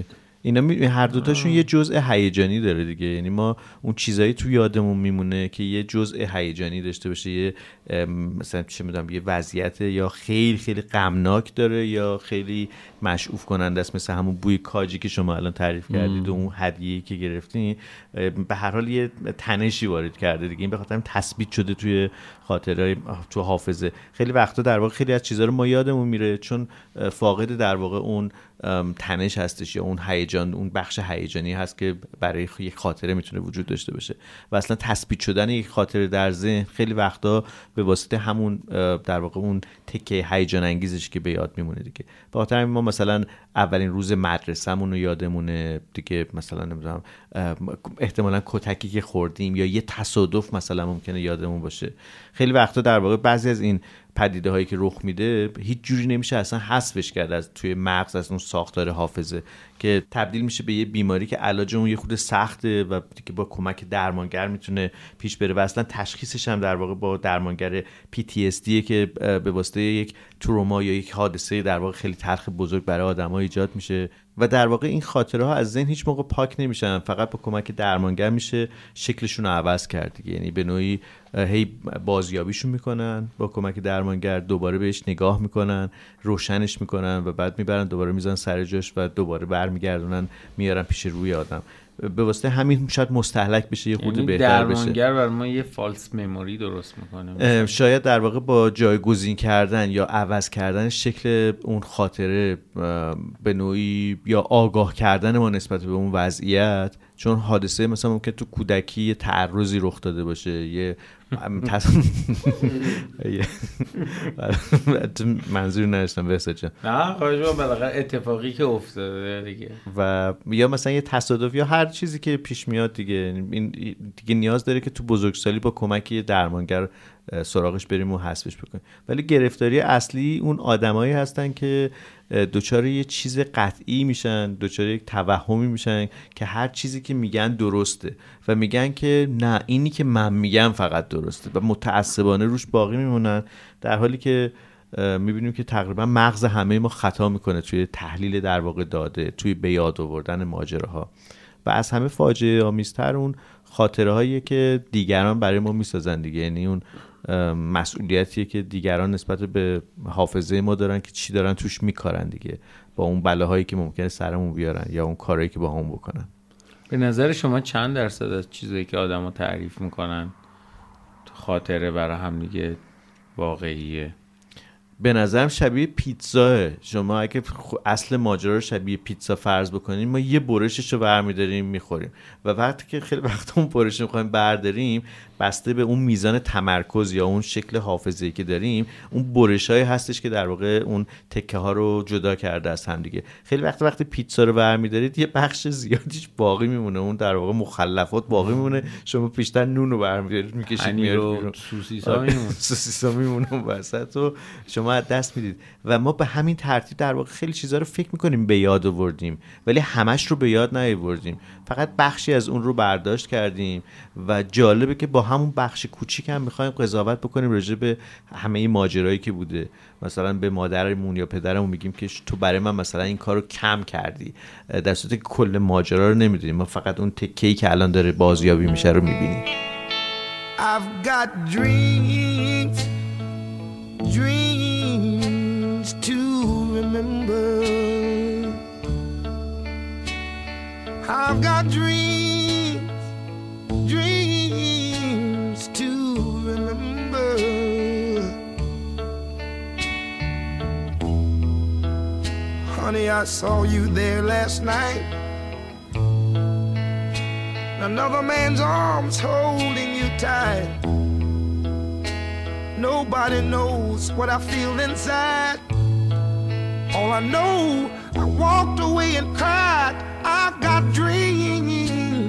اینا می... هر دوتاشون یه جزء هیجانی داره دیگه. یعنی ما اون چیزایی تو یادمون میمونه که یه جزء هیجانی داشته باشه، یه مثلا چه میدونم یه وضعیت یا خیلی خیلی غمناک داره یا خیلی مشعوف کننده است، مثل همون بوی کاجی که شما الان تعریف کردید و اون هدیه‌ای که گرفتین. به هر حال یه تنشی وارد کرده دیگه، این به خاطر تثبیت شده توی خاطره، تو حافظه. خیلی وقتا در واقع خیلی از چیزا رو ما یادمون میره چون فاقد در واقع اون تنش هستش یا اون هیجان، اون بخش هیجانی هست که برای یک خاطره میتونه وجود داشته باشه. و اصلا تثبیت شدن یک خاطره در ذهن خیلی وقتا به واسطه همون در واقع اون تکه هیجان انگیزش که به یاد میمونه دیگه. به خاطر ما مثلا اولین روز مدرسه‌مون رو یادمونه دیگه، مثلا نمیدونم احتمالاً کتکی که خوردیم یا یه تصادف مثلا ممکنه یادمون باشه. خیلی وقتا در واقع بعضی از این پدیده هایی که رخ میده هیچ جوری نمیشه اصلا حذفش کرد از توی مغز، از اون ساختار حافظه، که تبدیل میشه به یه بیماری که علاج اون یه خود سخته و دیگه با کمک درمانگر میتونه پیش بره. و اصلا تشخیصش هم در واقع با درمانگر پی تی اس دی که به واسطه یک تروما یا یک حادثه در واقع خیلی تلخ بزرگ برای آدم‌ها ایجاد میشه. و در واقع این خاطره ها از ذهن هیچ موقع پاک نمیشن، فقط با کمک درمانگر میشه شکلشون رو عوض کرد دیگه. یعنی به نوعی هی بازیابیشون میکنن با کمک درمانگر، دوباره بهش نگاه میکنن، روشنش میکنن و بعد میبرن دوباره میزنن سر جاش و دوباره برمیگردونن میارن پیش روی آدم. به واسطه همین شاید مستهلک بشه، یه خورده بهتر بشه. درمانگر بر ما یه فالس مموری درست میکنه، شاید در واقع با جایگزین کردن یا عوض کردن شکل اون خاطره به نوعی یا آگاه کردن ما نسبت به اون وضعیت. چون حادثه مثلا ممکن تو کودکی یه تعرضی رخ داده باشه، یه منظوری نداشتم بحثت جان، نه خواهش با بالاخره اتفاقی که افتاده دیگه، و یا مثلا یه تصادف یا هر چیزی که پیش میاد دیگه، این دیگه نیاز داره که تو بزرگسالی با کمک درمانگر سراغش بریم و حذفش بکنیم. ولی گرفتاری اصلی اون آدمایی هستن که دوچار یه چیز قطعی میشن، دوچار یک توهمی میشن که هر چیزی که میگن درسته و میگن که نه اینی که من میگم فقط درسته و متعصبانه روش باقی میمونن، در حالی که میبینیم که تقریبا مغز همه ما خطا میکنه توی تحلیل در واقع داده، توی به یاد آوردن ماجراها. و از همه فاجعه آمیزتر اون خاطره هایی که دیگران برای ما میسازن دیگه. یعنی اون مسئولیتیه که دیگران نسبت به حافظه ما دارن که چی دارن توش میکارن دیگه، با اون بلاهایی که ممکنه سرمون بیارن یا اون کارهایی که با همون بکنن. به نظر شما چند درصد از چیزایی که آدم ها تعریف میکنن خاطره برای هم دیگه واقعیه؟ به نظرم شبیه پیتزاه. شما اگه اصل ماجرا رو شبیه پیتزا فرض بکنیم، ما یه برشش رو برمی‌داریم میخوریم و وقتی که خیلی وقت اون برش رو می‌خوایم برداریم، بسته به اون میزان تمرکز یا اون شکل حافظه‌ای که داریم، اون برش‌هایی هستش که در واقع اون تکه ها رو جدا کرده از هم دیگه. خیلی وقت وقتی پیتزا رو برمی‌دارید یه بخش زیادیش باقی میمونه، اون در واقع مخلفات باقی میمونه، شما بیشتر نون رو برمی‌دارید می‌کشید میارید بیرون، سوسیسا میمونه سوسیسا میمونه وسط و شما دست میدید. و ما به همین ترتیب در واقع خیلی چیزا رو فکر میکنیم به یاد آوردیم، ولی همش رو به یاد نیاوردیم، فقط بخشی از اون رو برداشت کردیم. و جالبه که با همون بخش کوچیک هم میخوایم قضاوت بکنیم راجع به همه این ماجرایی که بوده. مثلا به مادرمون یا پدرمون میگیم که تو برای من مثلا این کارو کم کردی، در صورتی که کل ماجرا رو نمیدونیم، ما فقط اون تکه‌ای که الان داره بازیابی میشه رو میبینیم. I've got dreams, dreams to remember. I've got dreams, dreams to remember. Honey, I saw you there last night. Another man's arms holding you tight. Nobody knows what I feel inside. All I know, I walked away and cried. I've got dreams,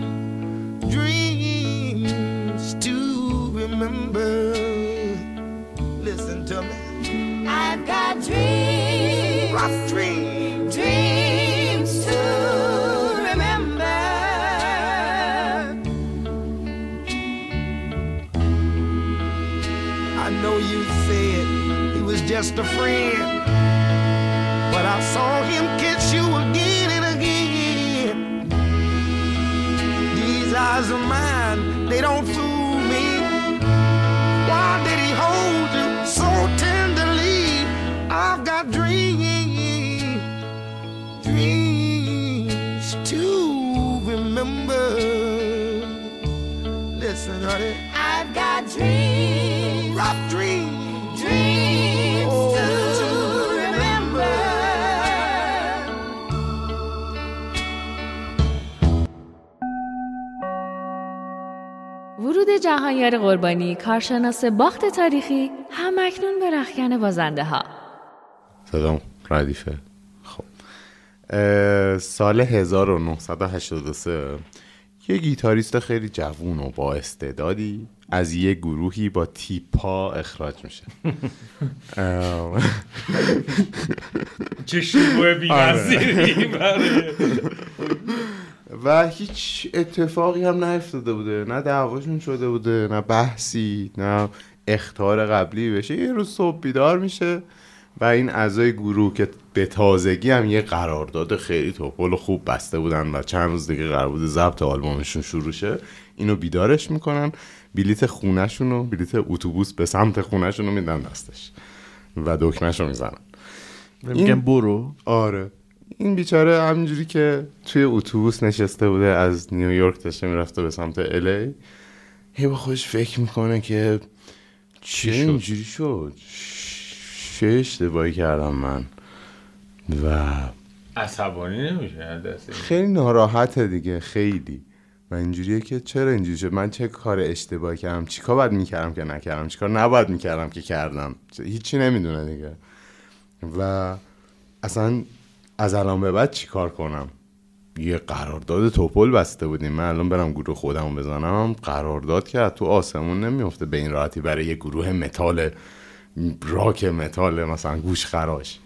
dreams to remember. Listen to me. I've got dreams, rough dreams, dreams to remember. I know you said he was just a friend, but I saw him kiss you again and again. eyes of mine, they don't fool me. Why did he hold you so tenderly? I've got dreams, dreams to remember. Listen, honey, I've got dreams, rough dreams, dreams oh, to remember. ورود جهانیار قربانی، کارشناس باخت تاریخی، هم اکنون به رختکن بازنده ها. صدام ردیفه. خب سال هزار و نهصد و هشتاد و سه یه گیتاریست خیلی جوون و با استعدادی از یه گروهی با تیپا اخراج میشه. چه شروع بی‌نظیری برای و هیچ اتفاقی هم نیفتاده بوده، نه دعواشون شده بوده، نه بحثی، نه اخطار قبلی بشه. یه روز صبح بیدار میشه و این اعضای گروه که به تازگی هم یه قرارداد خیلی توپل و خوب بسته بودن و چند روز دیگه قرار بود ضبط آلبومشون شروع شه، اینو بیدارش میکنن، بلیت خونه‌شون و بلیت اتوبوس به سمت خونه‌شون رو میدن دستش و دکمه‌شو میزنن. میگن برو. آره این بیچاره همینجوری که توی اتوبوس نشسته بوده از نیویورک داشته میرفته به سمت الی، هی با خودش فکر میکنه که چه اینجوری شد، چه اشتباهی کردم من، و عصبانی نمیشه دسته، خیلی ناراحته دیگه، خیلی. و اینجوریه که چرا اینجوری شد، من چه کار اشتباهی کردم، چی کار باید میکردم که نکردم، چی کار نباید میکردم که کردم، هیچی نمیدونه دیگه. و اصلا از الان به بعد چی کار کنم؟ یه قرارداد توپل بسته بودیم، من الان برم گروه خودمو بزنم، قرارداد که تو آسمون نمیفته به این راحتی برای یه گروه متال، راک متال مثلا گوش خراش.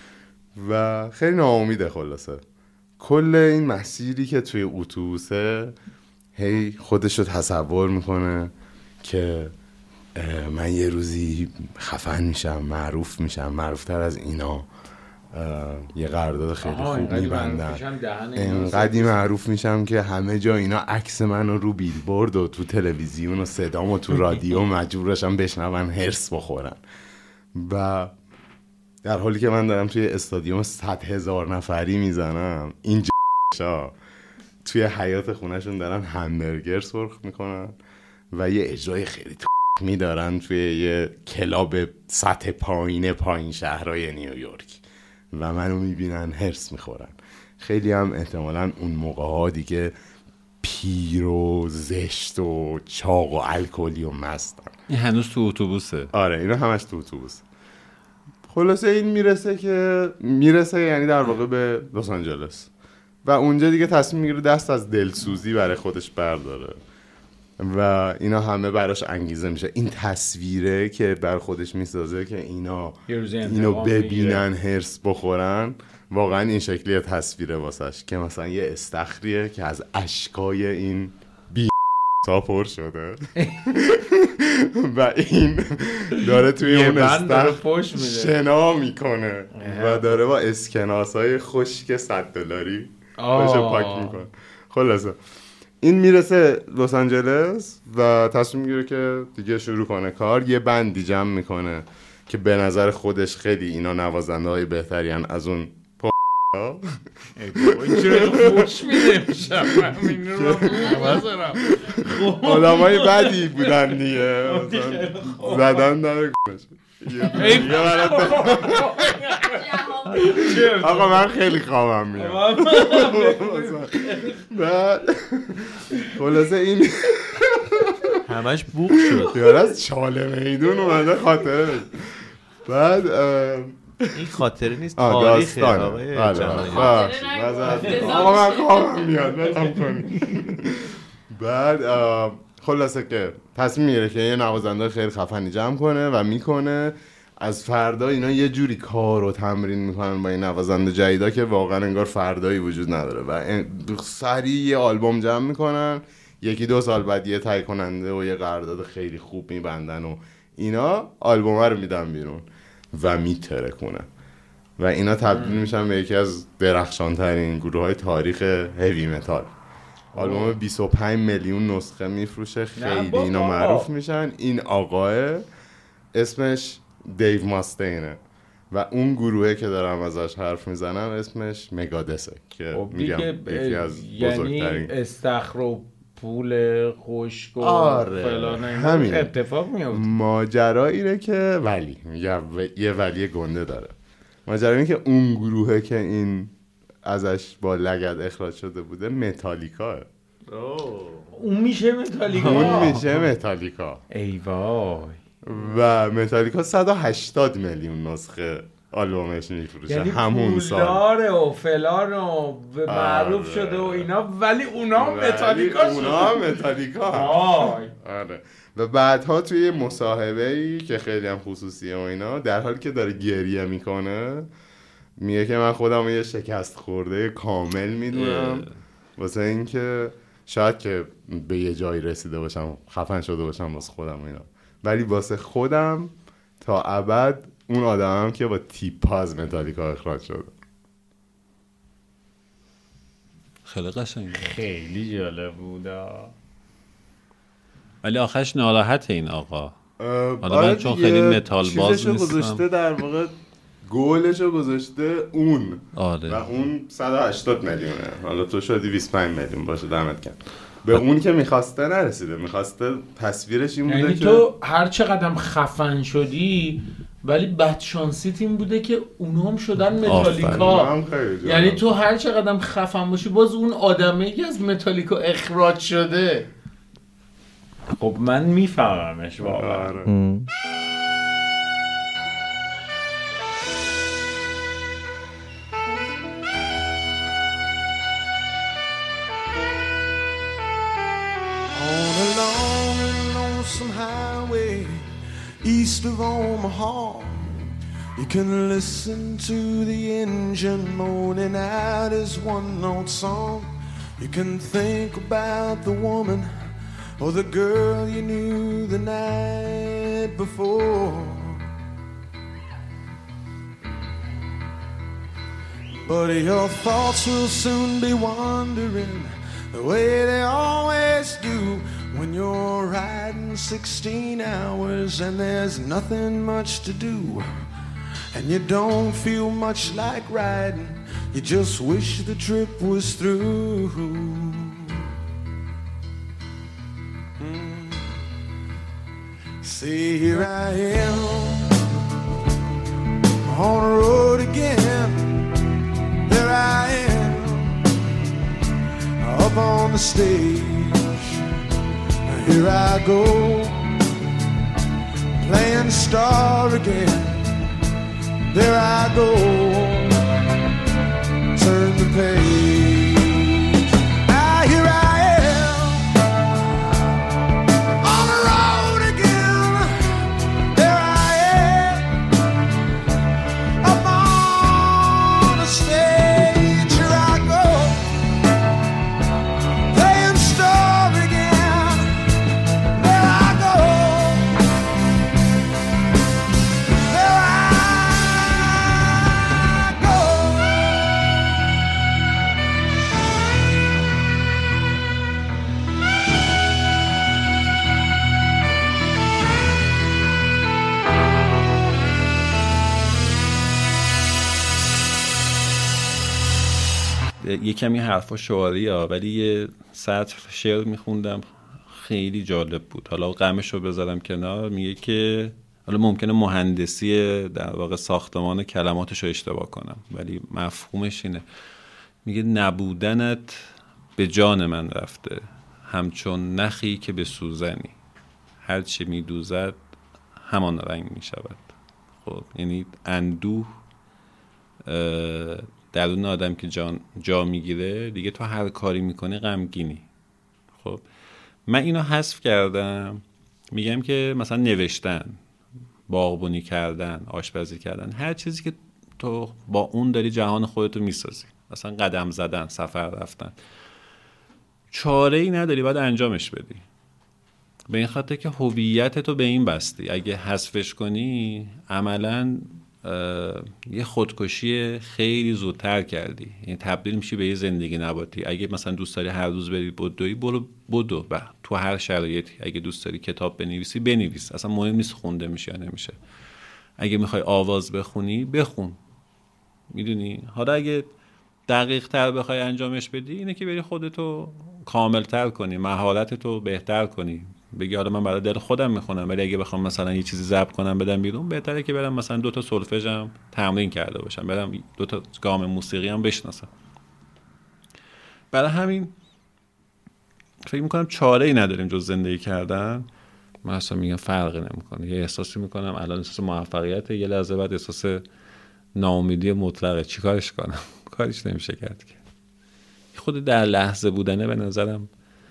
و خیلی ناامیده. خلاصه کل این مسیری که توی اتوبوسه هی خودشو تصور میکنه که من یه روزی خفن میشم، معروف میشم، معروفتر از اینا، یه قرارداد خیلی خوب میبندن، انقدی معروف میشم که همه جا اینا عکس منو رو بیلبورد و تو تلویزیون و صدامو تو رادیو مجبورشم بشنون، هرس بخورن. و در حالی که من دارم توی استادیوم صد هزار نفری میزنم، این جا توی حیاط خونهشون دارن همبرگر سرخ میکنن و یه اجرای خیلی میدارن توی یه کلاب سطح پایین پایین شهرهای نیویورک و منو میبینن هرس میخورن. خیلی هم احتمالاً اون موقع ها دیگه پیر و زشت و چاق و الکلی و مستن. این هنوز تو اتوبوسه. آره اینا همش تو اتوبوس. خلاصه این میرسه که میرسه یعنی در واقع به لس آنجلس و اونجا دیگه تصمیم میگیره دست از دلسوزی برای خودش برداره و اینا همه براش انگیزه میشه. این تصویره که بر خودش میسازه که اینا اینو ببینن هرس بخورن، واقعا این شکلیه تصویره واسش که مثلا یه استخریه که از اشکای این بی تا پر شده و این داره توی اون استخر شنا میکنه و داره با اسکناسای خشک صد دلاری خودشو پاک میکنه. خلاصه این میرسه لس آنجلس و تصمیم میگیره که دیگه شروع کنه کار. یه بندی جمع میکنه که به نظر خودش خیلی اینا نوازنده های بهتری هن از اون پا این چرا خوش میده میشم این رو نوازرم آدم های بدی بودن دیگه زدن داره آقا من خیلی خوابم میاد. خلاصه این همش بوق شد یار از چاله میدون اومده خاطره. بعد این خاطره نیست، تاریخه آقای جهانی. آقا من خوابم میاد بلم کنی. بعد خلاصه که تصمیم میگیره که یه نوازنده خیلی خفنی جمع کنه و میکنه. از فردا اینا یه جوری کار و تمرین میکنن با این نوازنده جدیدا که واقعا انگار فردایی وجود نداره و سریع یه آلبوم جمع میکنن. یکی دو سال بعد یه تهیه کننده و یه قرارداد خیلی خوب میبندن و اینا آلبوم رو میدن بیرون و میترکونه و اینا تبدیل میشن به یکی از درخشان ترین گروه های تاریخ هیوی متال. آلبوم بیست و پنج میلیون نسخه میفروشه، خیلی بابا. اینا معروف میشن. این آقاه اسمش دیو ماستینه و اون گروهه که دارم ازش حرف میزنم اسمش مگادسه که خب میگم دیگه یکی از یعنی بزرگترین استخر و پول خشک و آره فلان همین اتفاق میفته. ماجرا اینه که ولی میگم یه ولی گنده داره. ماجرا اینه که اون گروهه که این ازش با لگد اخراج شده بوده متالیکاه. اون میشه متالیکا. اون میشه متالیکا. ای وای. و متالیکا صد و هشتاد میلیون نسخه آلبومش میفروشه یعنی همون سال. پولداره و فلان و معروف آره. شده و اینا، ولی اونا متالیکا شده. اونا متالیکا. آره. و بعدها توی مصاحبه‌ای که خیلی هم خصوصیه و اینا، در حالی که داره گریه میکنه میگه که من خودم یه شکست خورده کامل میدونم واسه اینکه شاید که به یه جایی رسیده باشم، خفن شده باشم واسه خودم و اینا، ولی واسه خودم تا ابد اون آدمم که با تیپ از متالیکا اخراج شده. خیلی قشنگه، خیلی جالب بوده. ولی آخرش ناراحت این آقا. حالا آره من چون خیلی متال باز چیزشو نیستم گذاشته در واقع گولشو گذاشته اون. آره. و اون صد و هشتاد میلیونه، حالا تو شدی بیست و پنج میلیون باشه دمت گرم. به اون که میخواسته نرسیده، میخواسته تصویرش این بوده یعنی که تو هر چقدر خفن شدی ولی بدشانسیت این بوده که اونا هم شدن متالیکا. یعنی تو هر چقدر خفن باشی باز اون آدمه ای از متالیکا اخراج شده. خب من میفهممش واقعا. On a long and lonesome highway east of Omaha, you can listen to the engine moaning out his one-note song. You can think about the woman or the girl you knew the night before. But your thoughts will soon be wandering the way they always do when you're riding sixteen hours and there's nothing much to do, and you don't feel much like riding, you just wish the trip was through. mm. See, here I am on the road again. There I am up on the stage. Here I go, playing star again. There I go, turn the page. Ah, here I am on the road again. There I am up on the stage. Here I go, playing star again. There I go, there I go. یه کمی حرفا شعاری ها، ولی یه سطر شعر میخوندم خیلی جالب بود. حالا غمش رو بذارم کنار. میگه که حالا ممکنه مهندسی در واقع ساختمان کلماتش رو اشتباه کنم ولی مفهومش اینه. میگه نبودنت به جان من رفته همچون نخی که به سوزنی، هرچی میدوزد همان رنگ میشود. خب یعنی اندوه درون آدم که جان جا میگیره دیگه تو هر کاری میکنی غمگینی. خب من اینو حذف کردم، میگم که مثلا نوشتن، باغبونی کردن، آشپزی کردن، هر چیزی که تو با اون داری جهان خودتو میسازی، مثلا قدم زدن، سفر رفتن، چاره ای نداری باید انجامش بدی. به این خاطر که هویتتو به این بستی، اگه حذفش کنی عملاً یه خودکشی خیلی زودتر کردی، یعنی تبدیل میشی به یه زندگی نباتی. اگه مثلا دوست داری هر روز بری بدوی، برو بدو و تو هر شرایطی. اگه دوست داری کتاب بنویسی، بنویس، اصلا مهم نیست خونده میشه یا نمیشه. اگه میخوای آواز بخونی، بخون. میدونی حالا اگه دقیق تر بخوای انجامش بدی، اینه که بری خودتو کامل تر کنی، مهارتتو بهتر کنی. بگی حالا من برای دل خودم میخونم، ولی اگه بخوام مثلا یه چیزی ضبط کنم بدم بیرون، بهتره که برم مثلا دو تا سولفژم تمرین کرده باشم، برم دو تا گام موسیقی هم بشناسم. برای همین فکر میکنم چاره ای نداریم جز زندگی کردن. من اصلا میگم فرقی نمیکنه. یه احساسی میکنم الان احساس موفقیت، یه لحظه بعد احساس ناامیدی مطلقه. چیکارش کنم؟ کاریش نمیشه کرد که. خود در لحظه بودنه به نظرم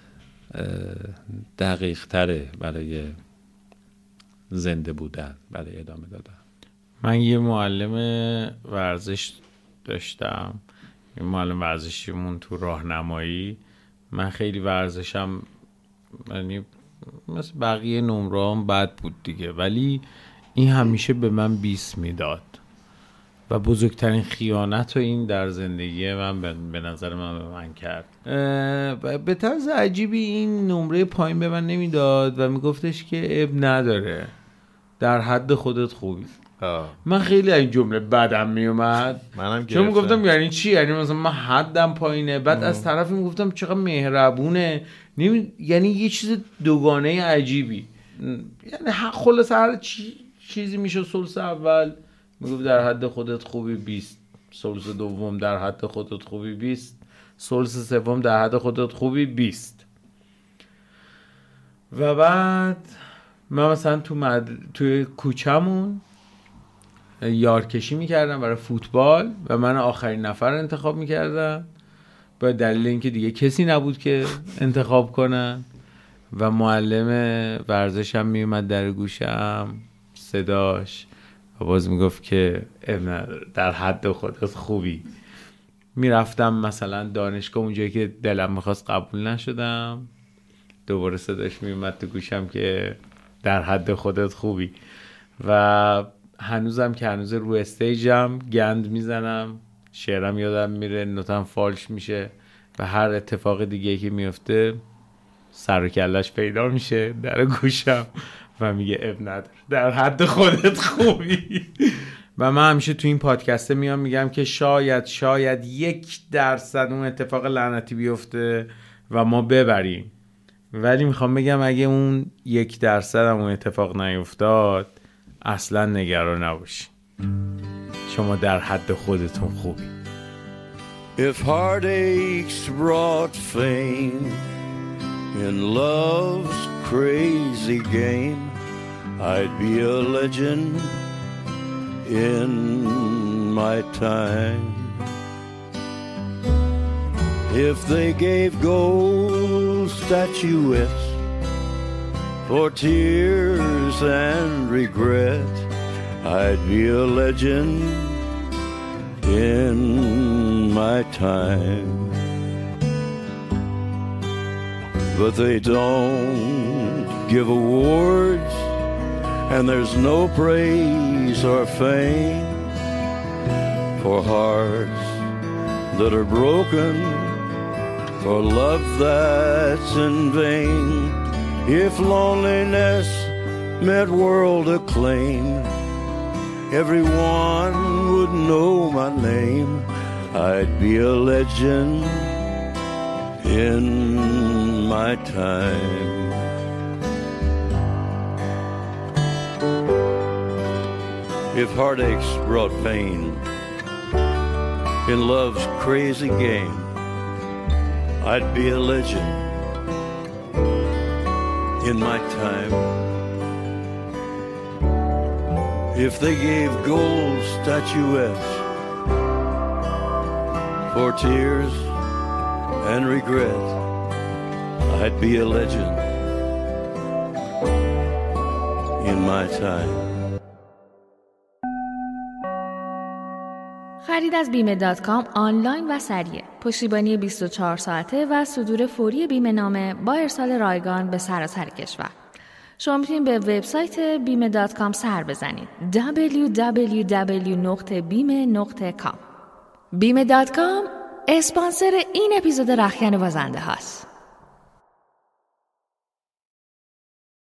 دقیق تره برای زنده بودن، برای ادامه دادن. من یه معلم ورزش داشتم، یه معلم ورزشیمون تو راهنمایی. من خیلی ورزشم یعنی مثل بقیه نمره‌ام بد بود دیگه، ولی این همیشه به من بیست میداد و بزرگترین خیانت و این در زندگی من به نظر من به من کرد. به طرز عجیبی این نمره پایین به من نمیداد و میگفتش که اب نداره، در حد خودت خوبی. آه. من خیلی این جمله بدم میومد، منم چون میگفتم یعنی چی؟ یعنی مثلا من حدم پایینه. بعد ام. از طرفی میگفتم چقدر مهربونه، نمی... یعنی یه چیز دوگانه عجیبی. یعنی خلاص هر چی... چیزی میشه سلس اول میگفت در حد خودت خوبی بیست، سلس دوم در حد خودت خوبی بیست، سلس سوم در حد خودت خوبی بیست. و بعد من مثلا تو مد... توی کوچمون یارکشی میکردم برای فوتبال و من آخرین نفر انتخاب میکردم به دلیل اینکه دیگه کسی نبود که انتخاب کنن و معلم ورزشم میومد در گوشم صداش و باز میگفت که در حد خودت خوبی. میرفتم مثلا دانشگاه، اونجایی که دلم میخواست قبول نشدم، دوباره صداش میومد تو گوشم که در حد خودت خوبی. و هنوزم که هنوز رو استیجم گند میزنم، شعرم یادم میره، نوتم فالش میشه و هر اتفاق دیگه که میفته سر و کلش پیدا میشه در گوشم و میگه اب نداره، در حد خودت خوبی. و من همیشه تو این پادکسته میام میگم که شاید شاید یک درصد اون اتفاق لعنتی بیفته و ما ببریم، ولی میخوام بگم اگه اون یک درصد هم اون اتفاق نیفتاد اصلا نگران نباشی، شما در حد خودتون خوبی. If heartaches brought fame in love's crazy game, I'd be a legend in my time. If they gave gold statuettes for tears and regret, I'd be a legend in my time. But they don't give awards, and there's no praise or fame for hearts that are broken, for love that's in vain. If loneliness meant world acclaim, everyone would know my name. I'd be a legend in my time. If heartaches brought pain in love's crazy game, I'd be a legend in my time. If they gave gold statuettes for tears and regret, I'd be a legend in my time. خرید از بیمه دات کام آنلاین و سریع، پشتیبانی بیست و چهار ساعته و صدور فوری بیمه نامه با ارسال رایگان به سراسر کشور. شما میتونید به وبسایت بیمه دات کام سر بزنید دبلیو دبلیو دبلیو دات بیمه دات کام. بیمه دات کام اسپانسر این اپیزود رختکن بازنده هاست.